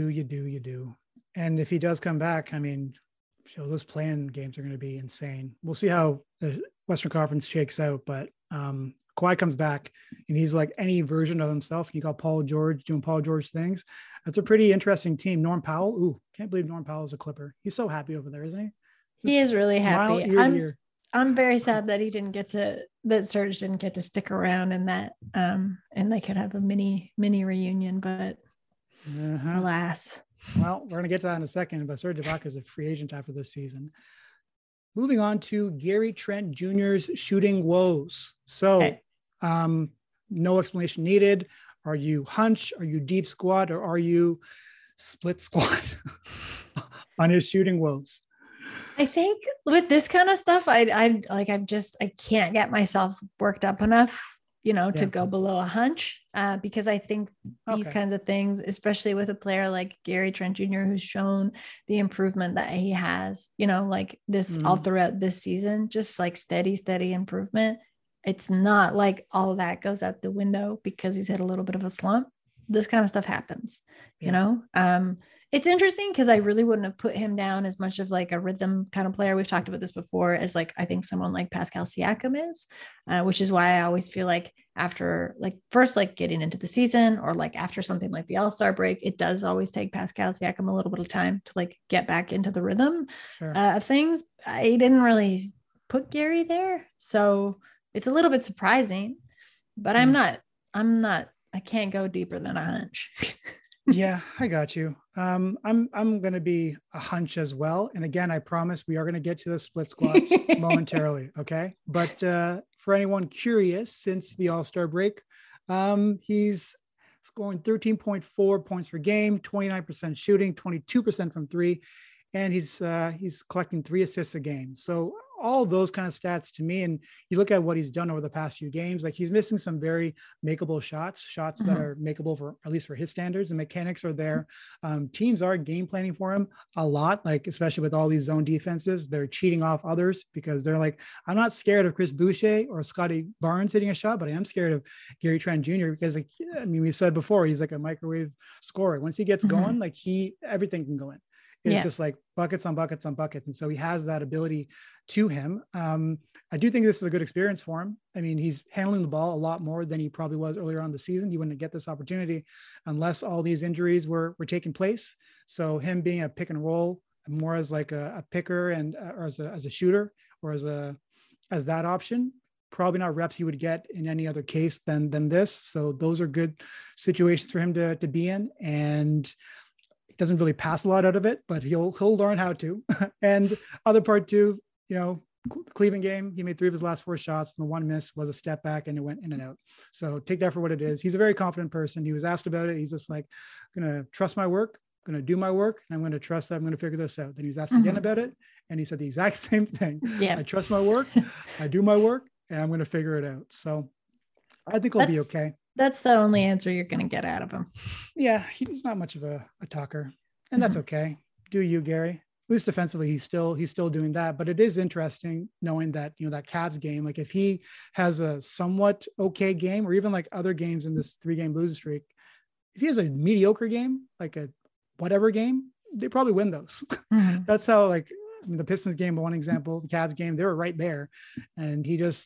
And if he does come back, I mean, those play-in games are going to be insane. We'll see how the Western Conference shakes out, but Kawhi comes back and he's like any version of himself. You got Paul George doing Paul George things. That's a pretty interesting team. Norm Powell. Ooh, can't believe Norm Powell is a Clipper. He's so happy over there, isn't he? He is really happy. I'm very sad that that Serge didn't get to stick around in that, and they could have a mini reunion, but alas. Well, we're going to get to that in a second, but Serge Ibaka is a free agent after this season. Moving on to Gary Trent Jr.'s shooting woes. So no explanation needed. Are you hunch? Are you deep squat? Or are you split squat on his shooting woes? I think with this kind of stuff, I can't get myself worked up enough, to go below a hunch, because I think these kinds of things, especially with a player like Gary Trent Jr., who's shown the improvement that he has, like this all throughout this season, just like steady improvement. It's not like all of that goes out the window because he's had a little bit of a slump. This kind of stuff happens, It's interesting because I really wouldn't have put him down as much of like a rhythm kind of player. We've talked about this before, as like, I think someone like Pascal Siakam is, which is why I always feel like after like first, like getting into the season or like after something like the All-Star break, it does always take Pascal Siakam a little bit of time to like get back into the rhythm of things. I didn't really put Gary there. So it's a little bit surprising, but I can't go deeper than a hunch. Yeah, I got you. I'm going to be a hunch as well. And again, I promise we are going to get to the split squats momentarily. Okay. But for anyone curious, since the All-Star break, he's scoring 13.4 points per game, 29% shooting, 22% from three. And he's collecting 3 assists a game. So all those kind of stats to me. And you look at what he's done over the past few games, like he's missing some very makeable shots that are makeable for, at least for his standards. The mechanics are there. Teams are game planning for him a lot, like especially with all these zone defenses, they're cheating off others because they're like, I'm not scared of Chris Boucher or Scotty Barnes hitting a shot, but I am scared of Gary Trent Jr. because, like, I mean, we said before, he's like a microwave scorer. Once he gets going, like everything can go in. It's just like buckets on buckets on buckets. And so he has that ability to him. I do think this is a good experience for him. I mean, he's handling the ball a lot more than he probably was earlier on in the season. He wouldn't get this opportunity unless all these injuries were taking place. So him being a pick and roll more as like a picker and or as a shooter or as that option, probably not reps he would get in any other case than this. So those are good situations for him to be in. And doesn't really pass a lot out of it, but he'll learn how to. And other part too, you know, Cleveland game, he made 3 of his last 4 shots, and the 1 miss was a step back and it went in and out. So take that for what it is. He's a very confident person. He was asked about it. He's just like, I'm going to trust my work, I'm going to do my work, and I'm going to trust that I'm going to figure this out. Then he was asked again about it, and he said the exact same thing. Yeah. I trust my work, I do my work, and I'm going to figure it out. So I think he'll be okay. That's the only answer you're going to get out of him. Yeah, he's not much of a talker, and that's okay. Do you, Gary? At least defensively, he's still doing that. But it is interesting knowing that, you know, that Cavs game, like if he has a somewhat okay game, or even like other games in this 3-game losing streak, if he has a mediocre game, like a whatever game, they probably win those. That's how, like, I mean, the Pistons game, one example, the Cavs game, they were right there, and he just,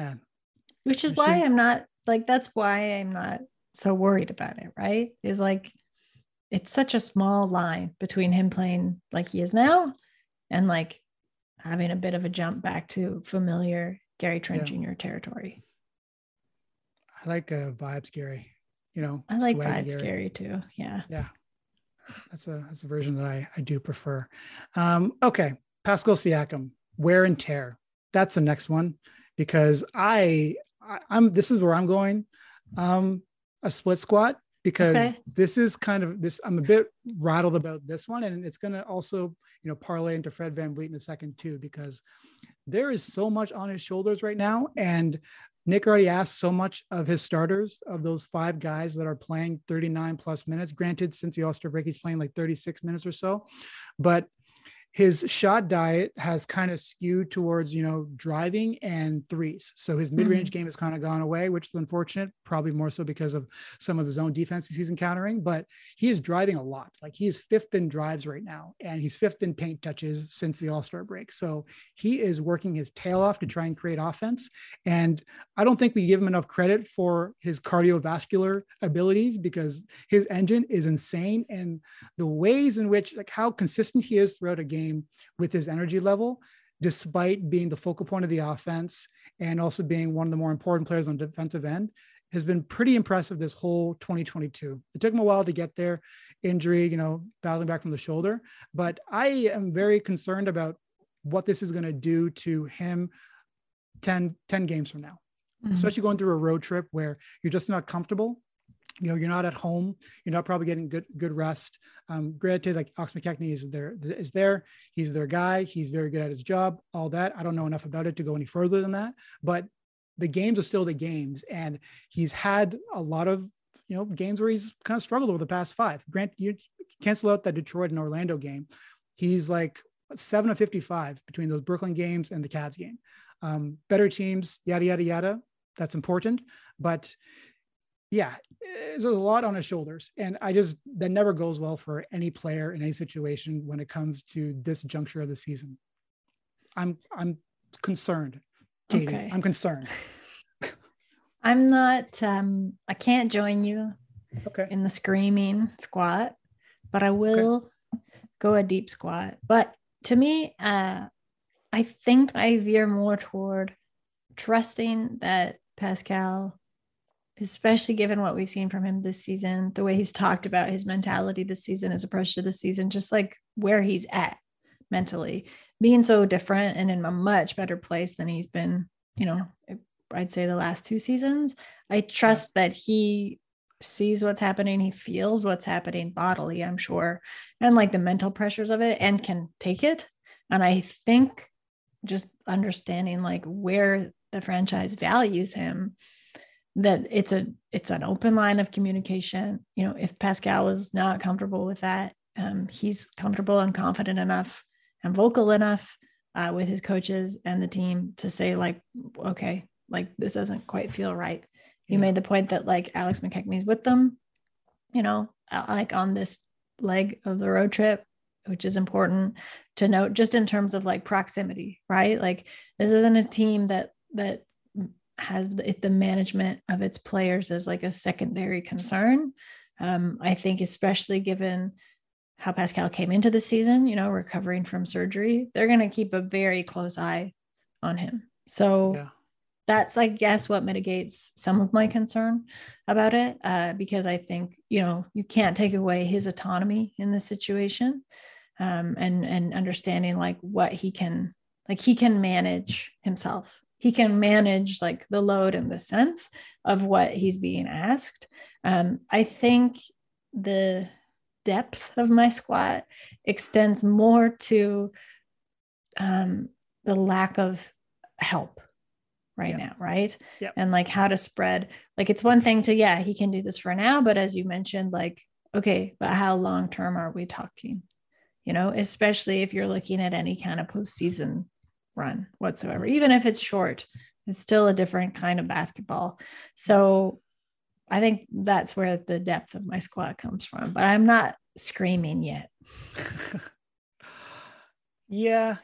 Which is why I'm not like, that's why I'm not so worried about it, right? Is like, it's such a small line between him playing like he is now and like having a bit of a jump back to familiar Gary Trent Jr. territory. I like vibes, Gary. You know, I like vibes, Gary too. Yeah. Yeah. That's a version that I do prefer. Okay. Pascal Siakam, wear and tear. That's the next one, because I'm this is where I'm going. A split squat, because this is kind of this, I'm a bit rattled about this one, and it's going to also, you know, parlay into Fred VanVleet in a second too, because there is so much on his shoulders right now. And Nick already asked so much of his starters, of those 5 guys that are playing 39 plus minutes, granted, since the All-Star break, he's playing like 36 minutes or so, but his shot diet has kind of skewed towards, you know, driving and threes. So his mid-range game has kind of gone away, which is unfortunate, probably more so because of some of the zone defenses he's encountering, but he is driving a lot. Like, he is 5th in drives right now, and he's 5th in paint touches since the All-Star break. So he is working his tail off to try and create offense. And I don't think we give him enough credit for his cardiovascular abilities, because his engine is insane. And the ways in which, like, how consistent he is throughout a game with his energy level, despite being the focal point of the offense and also being one of the more important players on defensive end, has been pretty impressive this whole 2022. It took him a while to get there, injury, you know, battling back from the shoulder, but I am very concerned about what this is going to do to him 10 games from now, especially going through a road trip where you're just not comfortable. You know, you're not at home. You're not probably getting good rest. Granted, like, Ox McKechnie is there. He's their guy. He's very good at his job. All that. I don't know enough about it to go any further than that. But the games are still the games, and he's had a lot of, you know, games where he's kind of struggled over the past 5. Granted, you cancel out that Detroit and Orlando game. He's like 7 of 55 between those Brooklyn games and the Cavs game. Better teams, yada yada yada. That's important, but yeah, there's a lot on his shoulders, and that never goes well for any player in any situation when it comes to this juncture of the season. I'm concerned, Katie. Okay. I'm concerned. I'm not. I can't join you. In the screaming squat, but I will go a deep squat. But to me, I think I veer more toward trusting that Pascal, especially given what we've seen from him this season, the way he's talked about his mentality this season, his approach to the season, just like where he's at mentally, being so different and in a much better place than he's been, you know, I'd say the last 2 seasons. I trust that he sees what's happening. He feels what's happening bodily, I'm sure, and like the mental pressures of it, and can take it. And I think just understanding like where the franchise values him, that it's an open line of communication. You know, if Pascal is not comfortable with that, he's comfortable and confident enough and vocal enough with his coaches and the team to say like, okay, like this doesn't quite feel right. You made the point that like Alex McKechnie's with them, you know, like on this leg of the road trip, which is important to note just in terms of like proximity, right? Like this isn't a team that has the management of its players as like a secondary concern. I think especially given how Pascal came into the season, you know, recovering from surgery, they're going to keep a very close eye on him. So that's, I guess, what mitigates some of my concern about it, because I think, you know, you can't take away his autonomy in this situation, and understanding like what he can manage himself. He can manage like the load and the sense of what he's being asked. I think the depth of my squat extends more to the lack of help right now, right? And like how to spread, like it's one thing to, he can do this for now, but as you mentioned, like, okay, but how long term are we talking? You know, especially if you're looking at any kind of postseason run whatsoever, even if it's short, it's still a different kind of basketball. So I think that's where the depth of my squad comes from, but I'm not screaming yet. Yeah.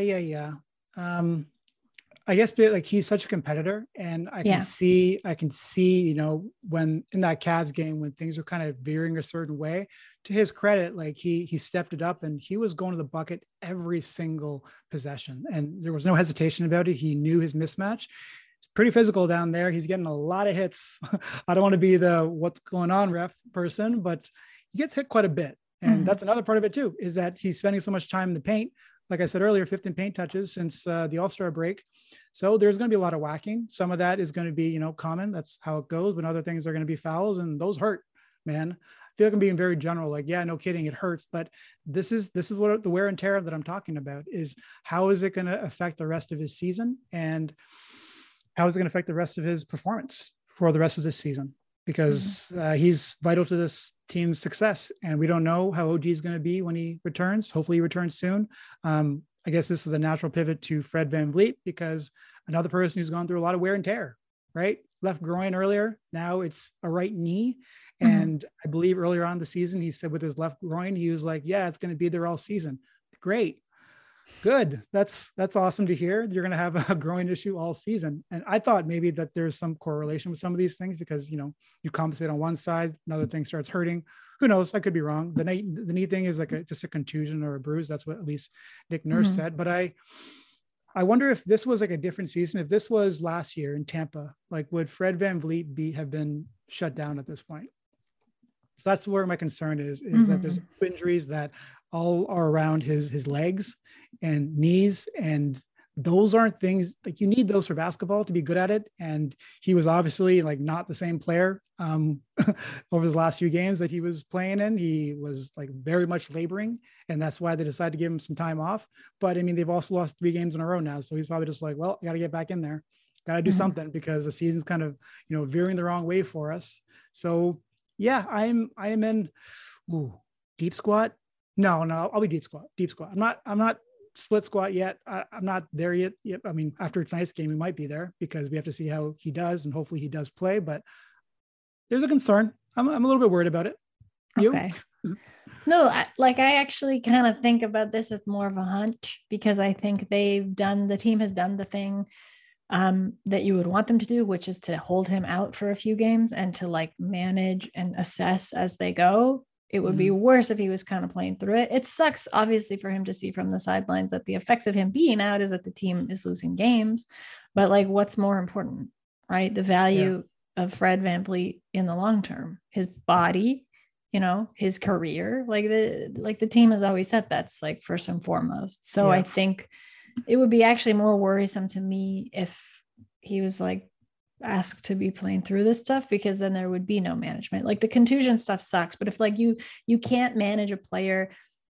I guess like he's such a competitor, and I can see, you know, when in that Cavs game, when things were kind of veering a certain way, to his credit, like he stepped it up and he was going to the bucket every single possession. And there was no hesitation about it. He knew his mismatch. It's pretty physical down there. He's getting a lot of hits. I don't want to be the what's going on ref person, but he gets hit quite a bit. And that's another part of it too, is that he's spending so much time in the paint. Like I said earlier, 15 paint touches since the All-Star break. So there's going to be a lot of whacking. Some of that is going to be, you know, common. That's how it goes. But other things are going to be fouls, and those hurt, man. I feel like I'm being very general. Like, yeah, no kidding, it hurts. But this is what the wear and tear that I'm talking about is. How is it going to affect the rest of his season, and how is it going to affect the rest of his performance for the rest of this season? Because he's vital to this team's success, and we don't know how OG is going to be when he returns. Hopefully he returns soon. I guess this is a natural pivot to Fred VanVleet, because another person who's gone through a lot of wear and tear, right? Left groin earlier. Now it's a right knee. And I believe earlier on in the season, he said with his left groin, he was like, yeah, it's going to be there all season. Great. Good. That's awesome to hear. You're going to have a groin issue all season. And I thought maybe that there's some correlation with some of these things, because, you know, you compensate on one side, another thing starts hurting. Who knows? I could be wrong. The knee thing is like just a contusion or a bruise. That's what at least Nick Nurse said. But I wonder if this was like a different season. If this was last year in Tampa, like would Fred VanVleet have been shut down at this point? So that's where my concern is that there's injuries that all are around his legs and knees, and those aren't things like you need those for basketball to be good at it. And he was obviously like not the same player over the last few games that he was playing in. He was like very much laboring, and that's why they decided to give him some time off. But I mean, they've also lost 3 games in a row now. So he's probably just like, well, I got to get back in there. Got to do something, because the season's kind of, you know, veering the wrong way for us. So yeah, I am in deep squat. No, I'll be deep squat. I'm not split squat yet. I'm not there yet. I mean, after tonight's game, we might be there, because we have to see how he does, and hopefully he does play, but there's a concern. I'm a little bit worried about it. You? Okay. No, I actually kind of think about this as more of a hunch, because I think the team has done the thing that you would want them to do, which is to hold him out for a few games and to like manage and assess as they go. It would be worse if he was kind of playing through it. It sucks, obviously, for him to see from the sidelines that the effects of him being out is that the team is losing games. But like, what's more important, right? The value of Fred VanVleet in the long term, his body, you know, his career, like the team has always said that's like first and foremost. So I think it would be actually more worrisome to me if he was like asked to be playing through this stuff, because then there would be no management. Like the contusion stuff sucks, but if like you can't manage a player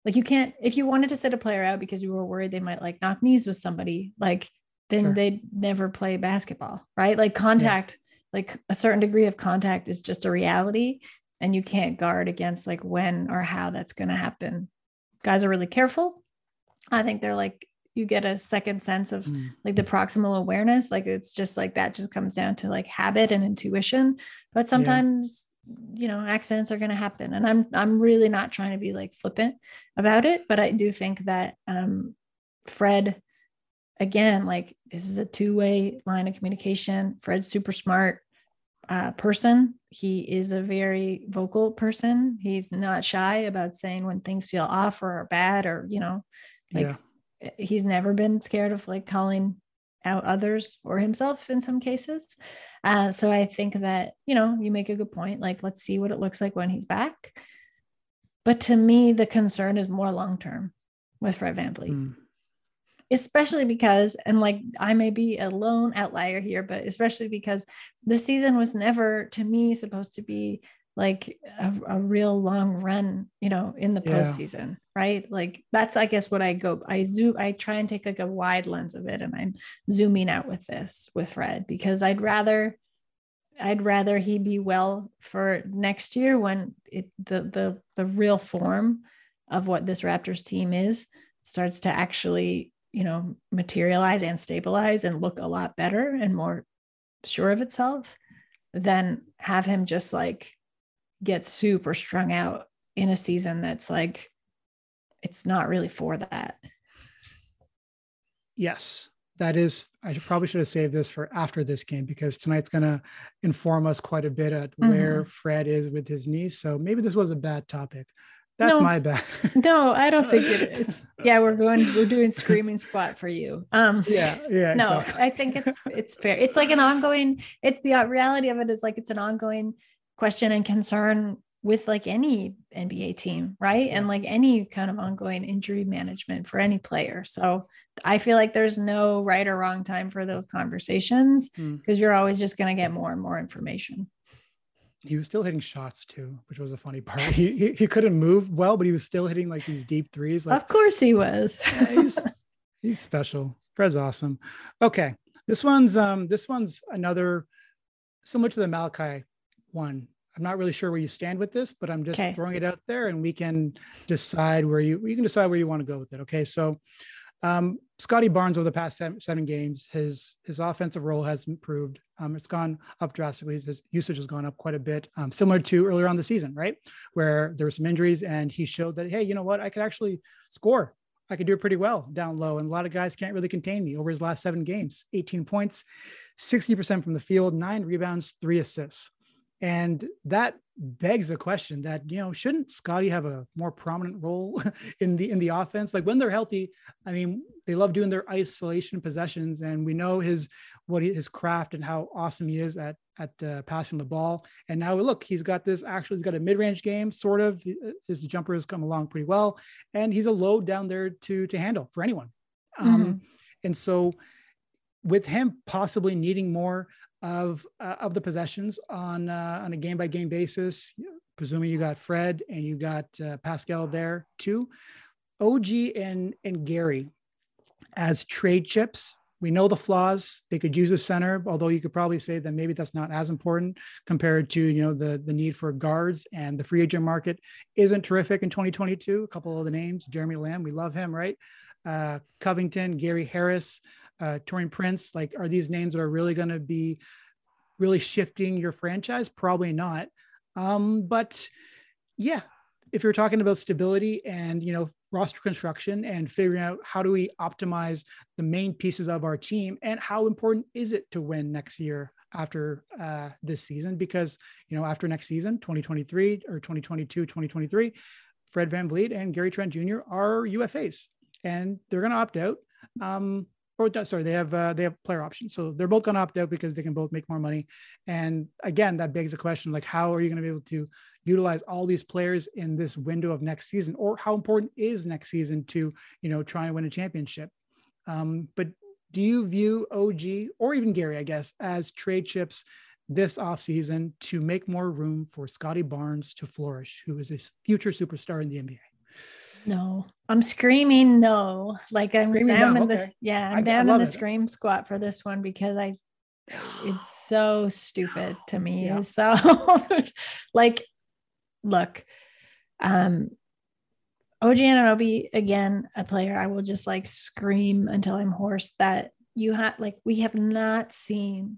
Like you can't, if you wanted to sit a player out because you were worried they might like knock knees with somebody, like then they'd never play basketball, right? Like contact, like a certain degree of contact is just a reality, and you can't guard against like when or how that's going to happen. Guys are really careful. I think they're like, you get a second sense of like the proximal awareness. Like it's just like that just comes down to like habit and intuition. But sometimes, you know, accidents are going to happen. And I'm really not trying to be like flippant about it, but I do think that Fred, again, like this is a two-way line of communication. Fred's super smart person. He is a very vocal person. He's not shy about saying when things feel off or are bad, or, you know, like he's never been scared of like calling out others or himself in some cases. So I think that, you know, you make a good point. Like, let's see what it looks like when he's back. But to me, the concern is more long-term with Fred VanVleet, especially because, and like, I may be a lone outlier here, but especially because the season was never, to me, supposed to be like a real long run, you know, in the postseason, right? Like that's, I guess, what I try and take like a wide lens of it. And I'm zooming out with this with Fred, because I'd rather he be well for next year when the real form of what this Raptors team is starts to actually, you know, materialize and stabilize and look a lot better and more sure of itself, than have him just like get super strung out in a season that's like, it's not really for that. Yes, that is, I probably should have saved this for after this game, because tonight's going to inform us quite a bit at where Fred is with his knees. So maybe this was a bad topic. That's my bad. No, I don't think it's, we're doing screaming squat for you. No, exactly. I think it's fair. It's like an ongoing, it's the reality of it is like, it's an ongoing question and concern with like any NBA team, right? And like any kind of ongoing injury management for any player. So I feel like there's no right or wrong time for those conversations, because you're always just going to get more and more information. He was still hitting shots too, which was a funny part. He couldn't move well, but he was still hitting like these deep threes. Like, of course he was. He's special. Fred's awesome. Okay. This one's another similar to the Malachi one. I'm not really sure where you stand with this, but I'm just throwing it out there, and we can decide where you want to go with it. Okay. So Scottie Barnes over the past seven games, his offensive role has improved. It's gone up drastically. His usage has gone up quite a bit, similar to earlier on the season, right? Where there were some injuries and he showed that, hey, you know what? I could actually score. I could do it pretty well down low. And a lot of guys can't really contain me. Over his last 7 games, 18 points, 60% from the field, 9 rebounds, 3 assists. And that begs the question that, you know, shouldn't Scottie have a more prominent role in the offense? Like when they're healthy, I mean, they love doing their isolation possessions, and we know his craft and how awesome he is at passing the ball. And now look, he's got a mid-range game, sort of. His jumper has come along pretty well, and he's a load down there to handle for anyone. And so with him possibly needing more of the possessions on a game by game basis, presuming you got Fred and you got Pascal there too, OG and Gary as trade chips. We know the flaws. They could use a center, although you could probably say that maybe that's not as important compared to, you know, the need for guards, and the free agent market isn't terrific in 2022. A couple of the names, Jeremy Lamb, we love him, right? Covington, Gary Harris, Taurean Prince, like, are these names that are really going to be really shifting your franchise? Probably not. But yeah, if you're talking about stability and, you know, roster construction and figuring out how do we optimize the main pieces of our team, and how important is it to win next year after this season? Because, you know, after next season, 2023 or 2022, 2023, Fred VanVleet and Gary Trent Jr. are UFAs, and they're going to opt out. They have player options. So they're both going to opt out because they can both make more money. And again, that begs the question, like, how are you going to be able to utilize all these players in this window of next season? Or how important is next season to, you know, try and win a championship? But do you view OG or even Gary, I guess, as trade chips this offseason to make more room for Scottie Barnes to flourish, who is a future superstar in the NBA? No, I'm screaming no. Like I'm Screaming down no, in the okay. I'm I down in love the it. scream squat for this one because it's so stupid to me. Yeah. So like, look, OG Anunoby, again, a player I will just like scream until I'm hoarse that we have not seen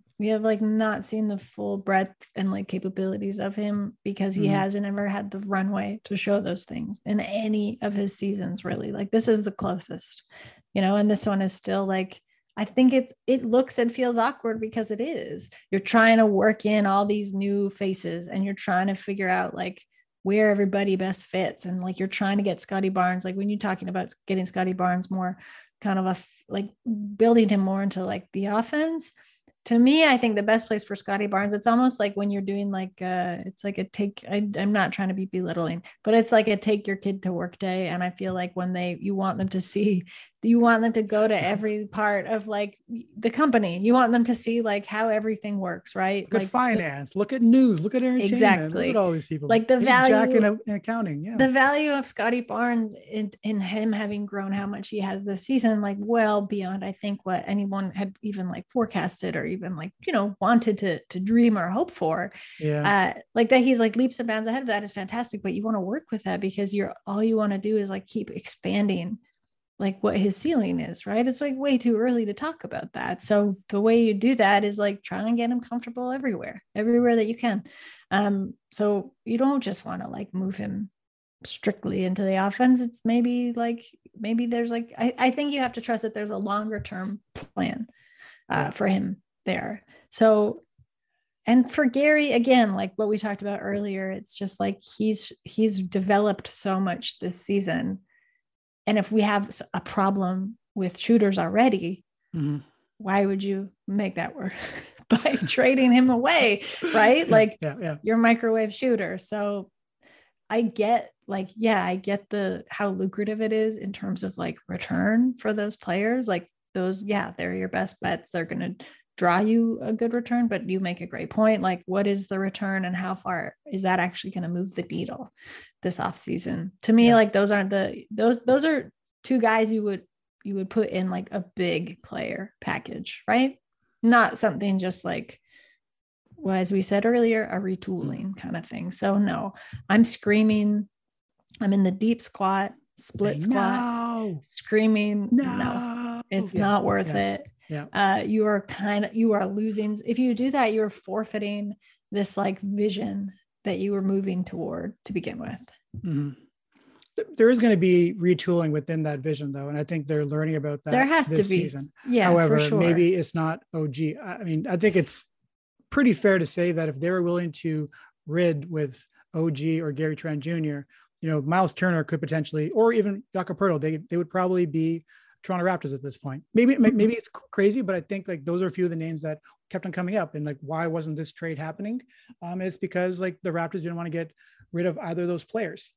the full breadth and like capabilities of him because he hasn't ever had the runway to show those things in any of his seasons, really. Like this is the closest, and this one is still like, I think it looks and feels awkward because it is. You're trying to work in all these new faces and you're trying to figure out like where everybody best fits. And like, you're trying to get Scotty Barnes, like when you're talking about getting Scotty Barnes more kind of like building him more into like the offense. To me, I think the best place for Scotty Barnes, it's almost like when you're doing like, it's like I'm not trying to be belittling, but it's like a take your kid to work day. And I feel like when you want them to go to every part of like the company, you want them to see like how everything works, right? Look like at finance, look at news, look at entertainment, exactly. Look at all these people. Like the value, Jack in accounting. Yeah. The value of Scotty Barnes in him having grown how much he has this season, like well beyond, I think, what anyone had even like forecasted or even like, wanted to dream or hope for. Yeah. Like that he's like leaps and bounds ahead of that is fantastic, but you want to work with that because all you want to do is like keep expanding like what his ceiling is, right? It's like way too early to talk about that. So the way you do that is like trying to get him comfortable everywhere that you can. So you don't just want to like move him strictly into the offense. It's maybe there's like, I think you have to trust that there's a longer term plan for him there. So, and for Gary, again, like what we talked about earlier, it's just like he's developed so much this season. And if we have a problem with shooters already, why would you make that worse by trading him away? Right. Like your microwave shooter. So I get how lucrative it is in terms of like return for those players. Like those, they're your best bets. They're going to draw you a good return, but you make a great point. Like what is the return and how far is that actually going to move the needle this off season? To me, like those aren't those are two guys you would put in like a big player package, right? Not something just like, well, as we said earlier, a retooling kind of thing. So no, I'm screaming. I'm in the deep squat, split squat, screaming. No, it's not worth it. Yeah. You are losing. If you do that, you're forfeiting this like vision that you were moving toward to begin with. Mm-hmm. There is going to be retooling within that vision though. And I think they're learning about that. There has to be. Season. Yeah. However, for sure. maybe it's not OG. I mean, I think it's pretty fair to say that if they were willing to rid with OG or Gary Trent Jr., Miles Turner could potentially, or even Jakob Poeltl, they would probably be Toronto Raptors at this point. Maybe it's crazy, but I think like those are a few of the names that kept on coming up. And like, why wasn't this trade happening? It's because like the Raptors didn't want to get rid of either of those players.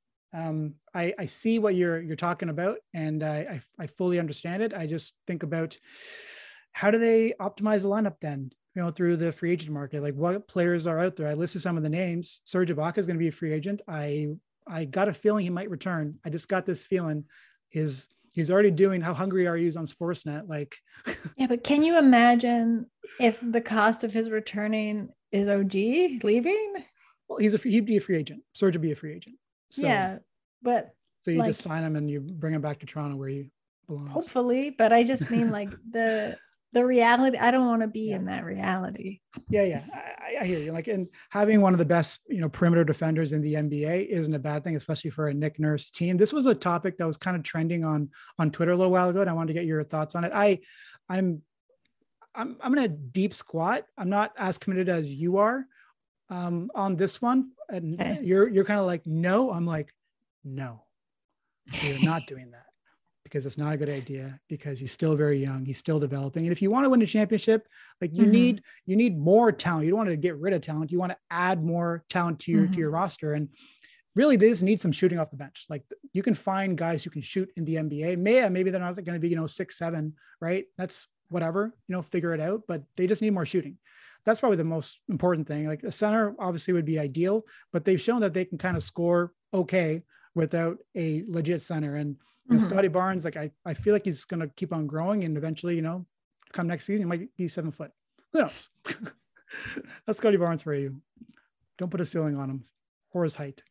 I see what you're talking about, and I fully understand it. I just think about how do they optimize the lineup then, through the free agent market, like what players are out there. I listed some of the names. Serge Ibaka is going to be a free agent. I got a feeling he might return. I just got this feeling he's already doing How Hungry Are You on Sportsnet. Like, yeah, but can you imagine if the cost of his returning is OG leaving? Well, he'd be a free agent. Serge would be a free agent. So, but so you just sign him and you bring him back to Toronto where you belong. Hopefully, but I just mean like the reality. I don't want to be in that reality. Yeah. I hear you. Like, and having one of the best, perimeter defenders in the NBA isn't a bad thing, especially for a Nick Nurse team. This was a topic that was kind of trending on Twitter a little while ago, and I wanted to get your thoughts on it. I'm in a deep squat. I'm not as committed as you are on this one, and okay. You're kind of like, no. I'm like, no, you're not doing that. Because it's not a good idea, because he's still very young. He's still developing. And if you want to win a championship, like you need more talent. You don't want to get rid of talent. You want to add more talent to your roster. And really they just need some shooting off the bench. Like you can find guys who can shoot in the NBA. Maybe they're not going to be, 6'7", right? That's whatever, figure it out, but they just need more shooting. That's probably the most important thing. Like a center obviously would be ideal, but they've shown that they can kind of score okay without a legit center. And you know, Scotty Barnes, like I feel like he's going to keep on growing, and eventually, you know, come next season, he might be 7 foot. Who knows? That's Scotty Barnes for you. Don't put a ceiling on him or his height.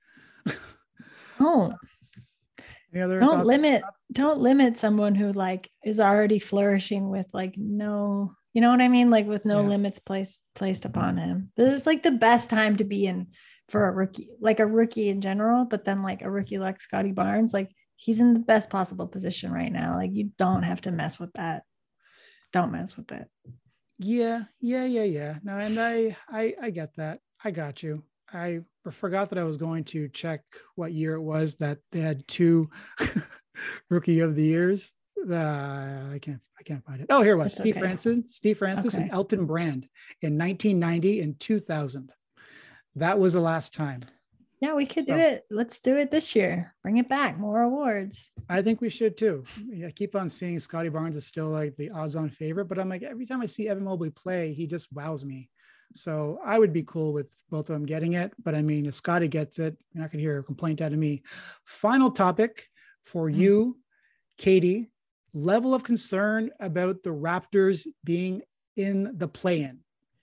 Oh, Any other don't limit someone who like is already flourishing with like no, you know what I mean? Like with no limits placed upon him. This is like the best time to be in for a rookie in general, but then like a rookie like Scotty Barnes, like he's in the best possible position right now. Like you don't have to mess with that. Don't mess with it. Yeah. No, and I get that. I got you. I forgot that I was going to check what year it was that they had 2 rookie of the years. I can't find it. Oh, here it was. Steve Francis and Elton Brand in 1990 and 2000. That was the last time. Yeah, we could do it. Let's do it this year. Bring it back. More awards. I think we should too. I keep on seeing Scotty Barnes is still like the odds-on favorite, but I'm like, every time I see Evan Mobley play, he just wows me. So I would be cool with both of them getting it. But I mean, if Scotty gets it, you're not going to hear a complaint out of me. Final topic for you, Katie, level of concern about the Raptors being in the play-in.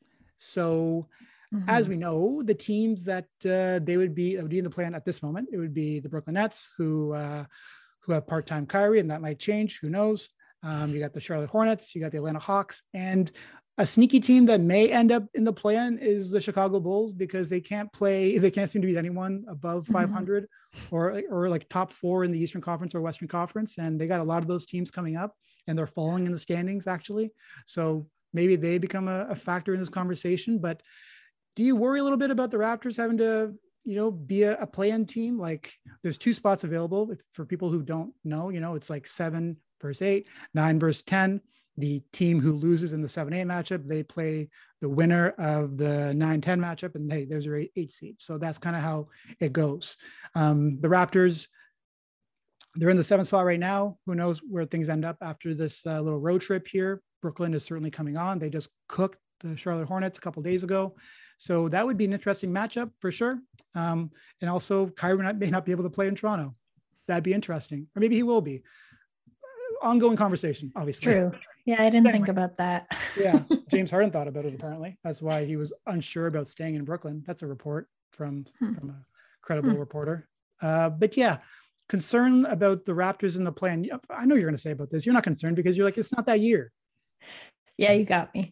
So as we know, the teams that they would be in the plan at this moment, it would be the Brooklyn Nets who have part-time Kyrie, and that might change. Who knows? You got the Charlotte Hornets, you got the Atlanta Hawks, and a sneaky team that may end up in the plan is the Chicago Bulls, because they can't seem to beat anyone above 500 or like top 4 in the Eastern Conference or Western Conference. And they got a lot of those teams coming up, and they're falling in the standings actually. So maybe they become a factor in this conversation. But do you worry a little bit about the Raptors having to, you know, be a play-in team? Like there's 2 spots available for people who don't know, you know, it's like 7 versus 8, 9 versus 10. The team who loses in the 7-8 matchup, they play the winner of the 9-10 matchup, and hey, there's your 8 seed. So that's kind of how it goes. The Raptors, they're in the 7th spot right now. Who knows where things end up after this little road trip here. Brooklyn is certainly coming on. They just cooked the Charlotte Hornets a couple of days ago. So that would be an interesting matchup for sure. And also Kyrie may not be able to play in Toronto. That'd be interesting. Or maybe he will be. Ongoing conversation, obviously. True. Yeah, I didn't think about that. Yeah, James Harden thought about it apparently. That's why he was unsure about staying in Brooklyn. That's a report from a credible reporter. But yeah, concern about the Raptors in the plan. I know you're going to say about this. You're not concerned because you're like, it's not that year. Yeah, you got me.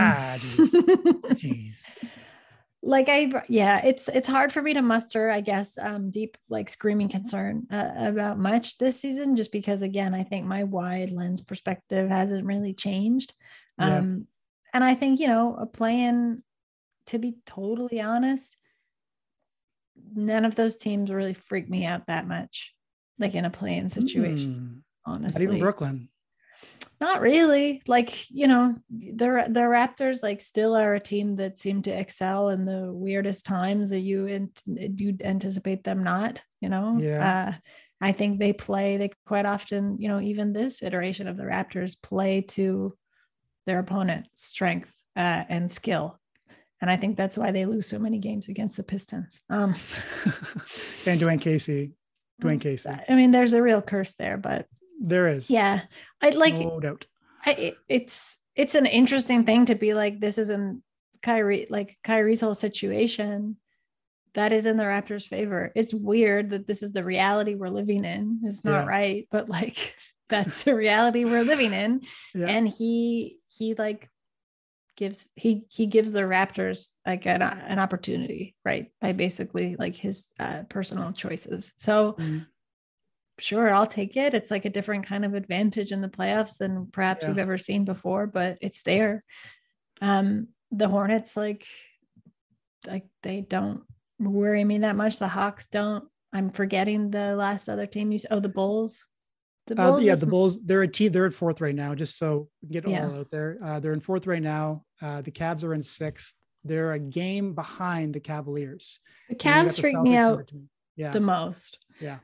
Jeez. Like it's hard for me to muster, I guess, deep, like screaming concern about much this season, just because, again, I think my wide lens perspective hasn't really changed. And I think, you know, a play-in, to be totally honest, none of those teams really freak me out that much, like in a play-in situation, honestly. Not even Brooklyn. Not really. Like, you know, the Raptors like still are a team that seem to excel in the weirdest times that you'd anticipate them not, you know. I think they quite often, you know, even this iteration of the Raptors play to their opponent's strength and skill. And I think that's why they lose so many games against the Pistons. And Dwayne Casey. I mean, there's a real curse there, but there is. Yeah. I like, no doubt. It's an interesting thing to be like, this isn't Kyrie's whole situation that is in the Raptors' favor. It's weird that this is the reality we're living in. It's not right, but like, that's the reality we're living in. Yeah. And he like gives the Raptors like an opportunity, right? By basically like his personal choices. So sure, I'll take it. It's like a different kind of advantage in the playoffs than perhaps we've ever seen before, but it's there. The Hornets, like they don't worry me that much. The Hawks don't. I'm forgetting the last other team. The Bulls. The Bulls. They're a team. They're at 4th right now. Just so we get all out there. They're in 4th right now. The Cavs are in 6th. They're a game behind the Cavaliers. The Cavs freak me out the most. Yeah.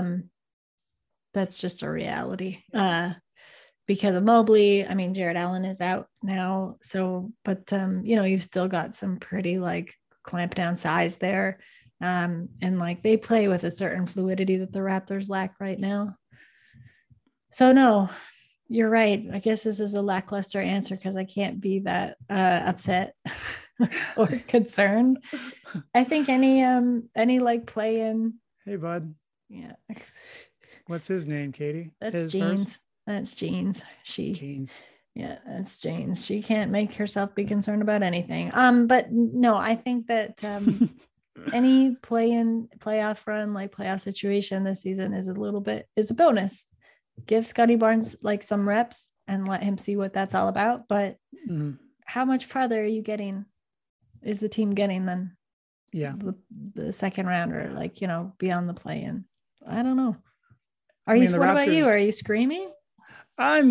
That's just a reality because of Mobley. I mean, Jared Allen is out now. So, but you know, you've still got some pretty like clamp down size there. And like they play with a certain fluidity that the Raptors lack right now. So no, you're right. I guess this is a lackluster answer because I can't be that upset or concerned. I think any like play in. Hey, bud. Yeah. What's his name, Katie? That's Jeans. That's Jeans. Jeans. Yeah, that's Jeans. She can't make herself be concerned about anything. But no, I think that any playoff run, like playoff situation this season is a bonus. Give Scotty Barnes like some reps and let him see what that's all about. But how much farther are you getting? Is the team getting then? Yeah. The second round or like, beyond the play-in. I don't know. What about you? Are you screaming? I've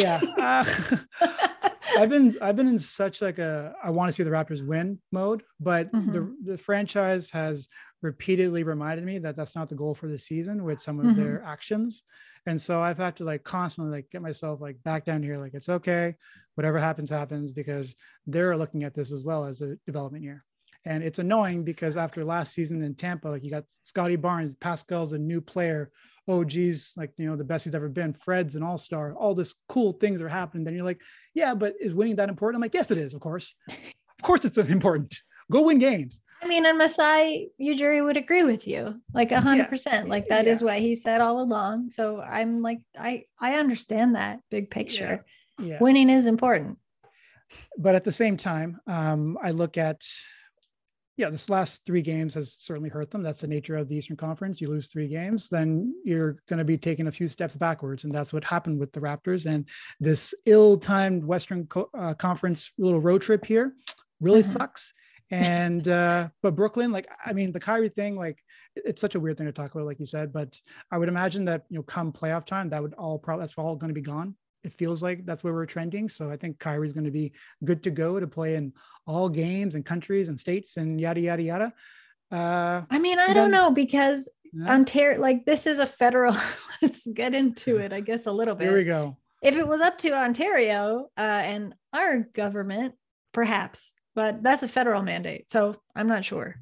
been in such like I want to see the Raptors win mode, but the franchise has repeatedly reminded me that that's not the goal for the season with some of their actions. And so I've had to like constantly like get myself like back down here. Like, it's okay. Whatever happens, because they're looking at this as well as a development year. And it's annoying because after last season in Tampa, like you got Scotty Barnes, Pascal's a new player. Oh geez, like, the best he's ever been. Fred's an all-star. All this cool things are happening. Then you're like, yeah, but is winning that important? I'm like, yes, it is. Of course it's important. Go win games. I mean, and Masai Ujiri would agree with you like 100%. Like that is what he said all along. So I'm like, I understand that big picture. Yeah. Winning is important. But at the same time, I look at, this last 3 games has certainly hurt them. That's the nature of the Eastern Conference. You lose 3 games, then you're going to be taking a few steps backwards. And that's what happened with the Raptors. And this ill-timed Western Conference little road trip here really sucks. And, but Brooklyn, like, I mean, the Kyrie thing, like, it's such a weird thing to talk about, like you said, but I would imagine that, come playoff time, that's all going to be gone. It feels like that's where we're trending. So I think Kyrie's going to be good to go to play in all games and countries and states and yada, yada, yada. I mean, I don't know because Ontario, like this is a federal, let's get into it, I guess a little bit. Here we go. If it was up to Ontario and our government, perhaps, but that's a federal mandate. So I'm not sure.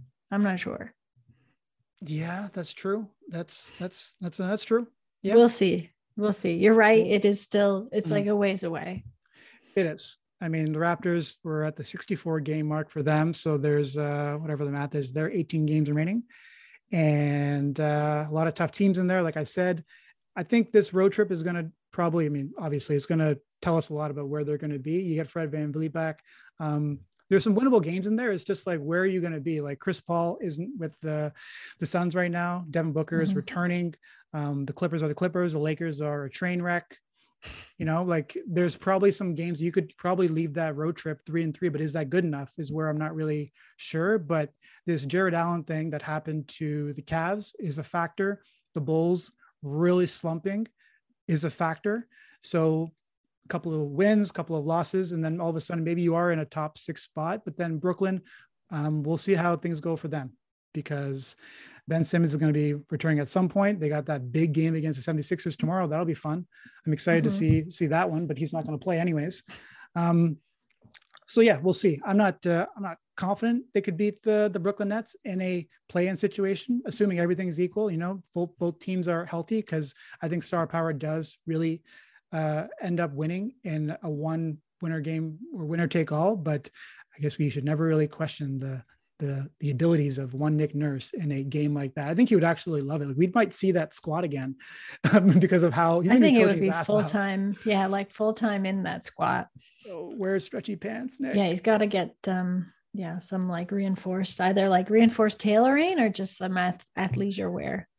Yeah, that's true. That's true. Yeah. We'll see. You're right. It is still, it's like a ways away. It is. I mean, the Raptors were at the 64 game mark for them. So there's whatever the math is, there are 18 games remaining and a lot of tough teams in there. Like I said, I think this road trip is going to probably, obviously it's going to tell us a lot about where they're going to be. You get Fred VanVleet back. There's some winnable games in there. It's just like, where are you going to be? Like Chris Paul isn't with the Suns right now. Devin Booker is returning. The Clippers are the Clippers. The Lakers are a train wreck. Like there's probably some games you could probably leave that road trip 3-3, but is that good enough is where I'm not really sure. But this Jared Allen thing that happened to the Cavs is a factor. The Bulls really slumping is a factor. So a couple of wins, couple of losses, and then all of a sudden maybe you are in a top 6 spot. But then Brooklyn, we'll see how things go for them because Ben Simmons is going to be returning at some point. They got that big game against the 76ers tomorrow. That'll be fun. I'm excited to see that one, but he's not going to play anyways. So yeah, we'll see. I'm not confident they could beat the Brooklyn Nets in a play-in situation, assuming everything's equal. Both teams are healthy because I think star power does really end up winning in a one winner game or winner take all. But I guess we should never really question the abilities of one Nick Nurse in a game like that. I think he would actually love it. Like, we might see that squad again because of how I think it would be full-time. Yeah. Like full-time in that squad. Oh, where's stretchy pants, Nick? Yeah. He's got to get, some like reinforced, either like reinforced tailoring or just some athleisure wear.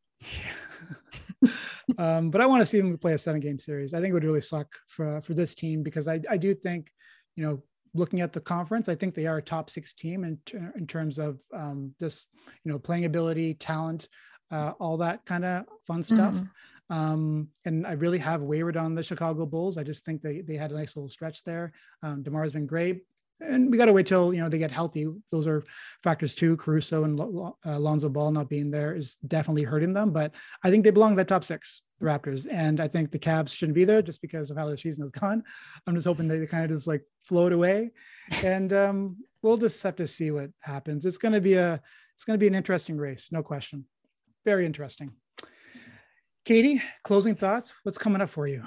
But I want to see them play a 7-game series. I think it would really suck for this team because I do think, looking at the conference, I think they are a top 6 team in terms of this, playing ability, talent, all that kind of fun stuff. And I really have wavered on the Chicago Bulls. I just think they had a nice little stretch there. DeMar's been great. And we got to wait till, they get healthy. Those are factors too. Caruso and Lonzo Ball not being there is definitely hurting them. But I think they belong in that top 6, the Raptors. And I think the Cavs shouldn't be there just because of how the season has gone. I'm just hoping they kind of just like float away. And we'll just have to see what happens. It's going to be a It's going to be an interesting race, no question. Very interesting. Katie, closing thoughts. What's coming up for you?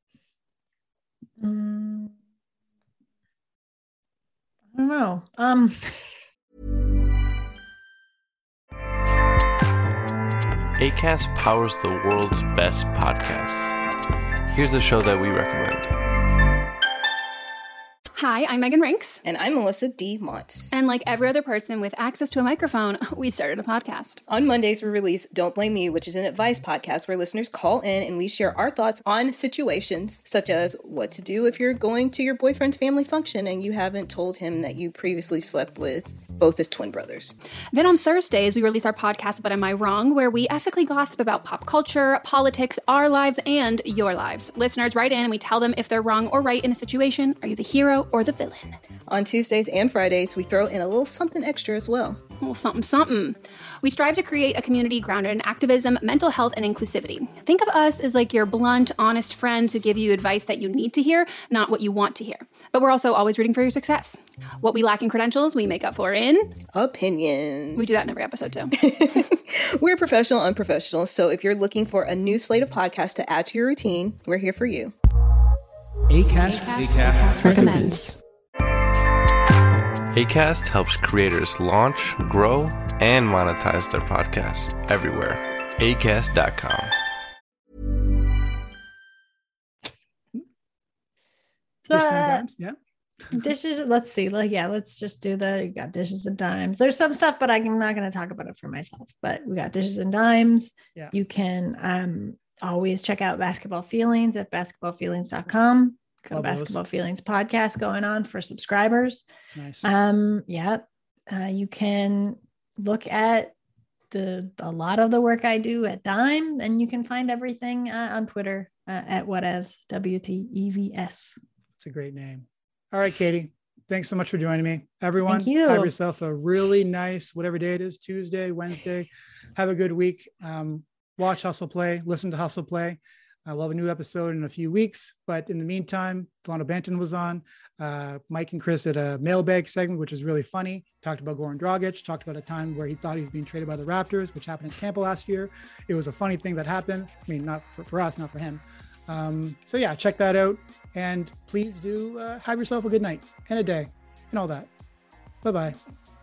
I don't know. Acast powers the world's best podcasts. Here's a show that we recommend. Hi, I'm Megan Rinks. And I'm Melissa D. Montz. And like every other person with access to a microphone, we started a podcast. On Mondays, we release Don't Blame Me, which is an advice podcast where listeners call in and we share our thoughts on situations such as what to do if you're going to your boyfriend's family function and you haven't told him that you previously slept with both his twin brothers. Then on Thursdays, we release our podcast, But Am I Wrong?, where we ethically gossip about pop culture, politics, our lives, and your lives. Listeners write in and we tell them if they're wrong or right in a situation. Are you the hero or the villain? On Tuesdays and Fridays, we throw in a little something extra as well. A little something, something. We strive to create a community grounded in activism, mental health, and inclusivity. Think of us as like your blunt, honest friends who give you advice that you need to hear, not what you want to hear. But we're also always rooting for your success. What we lack in credentials, we make up for in opinions. We do that in every episode too. We're professional unprofessionals, so if you're looking for a new slate of podcasts to add to your routine, we're here for you. Acast recommends. Acast helps creators launch, grow, and monetize their podcasts everywhere. Acast.com. Dishes. Let's see. Let's just do you got Dishes and Dimes. There's some stuff, but I'm not going to talk about it for myself. But we got Dishes and Dimes. Yeah. You can always check out Basketball Feelings at basketballfeelings.com. Got a Basketball Feelings podcast going on for subscribers. Nice. You can look at a lot of the work I do at Dime, and you can find everything on Twitter at whatevs, WTEVS. It's a great name. All right, Katie, thanks so much for joining me. Everyone, Thank you. Have yourself a really nice, whatever day it is, Tuesday, Wednesday. Have a good week. Watch Hustle Play, listen to Hustle Play. We'll have a new episode in a few weeks. But in the meantime, Delano Banton was on. Mike and Chris did a mailbag segment, which is really funny. Talked about Goran Dragic, talked about a time where he thought he was being traded by the Raptors, which happened in Tampa last year. It was a funny thing that happened. I mean, not for us, not for him. So yeah, check that out. And please do have yourself a good night and a day and all that. Bye-bye.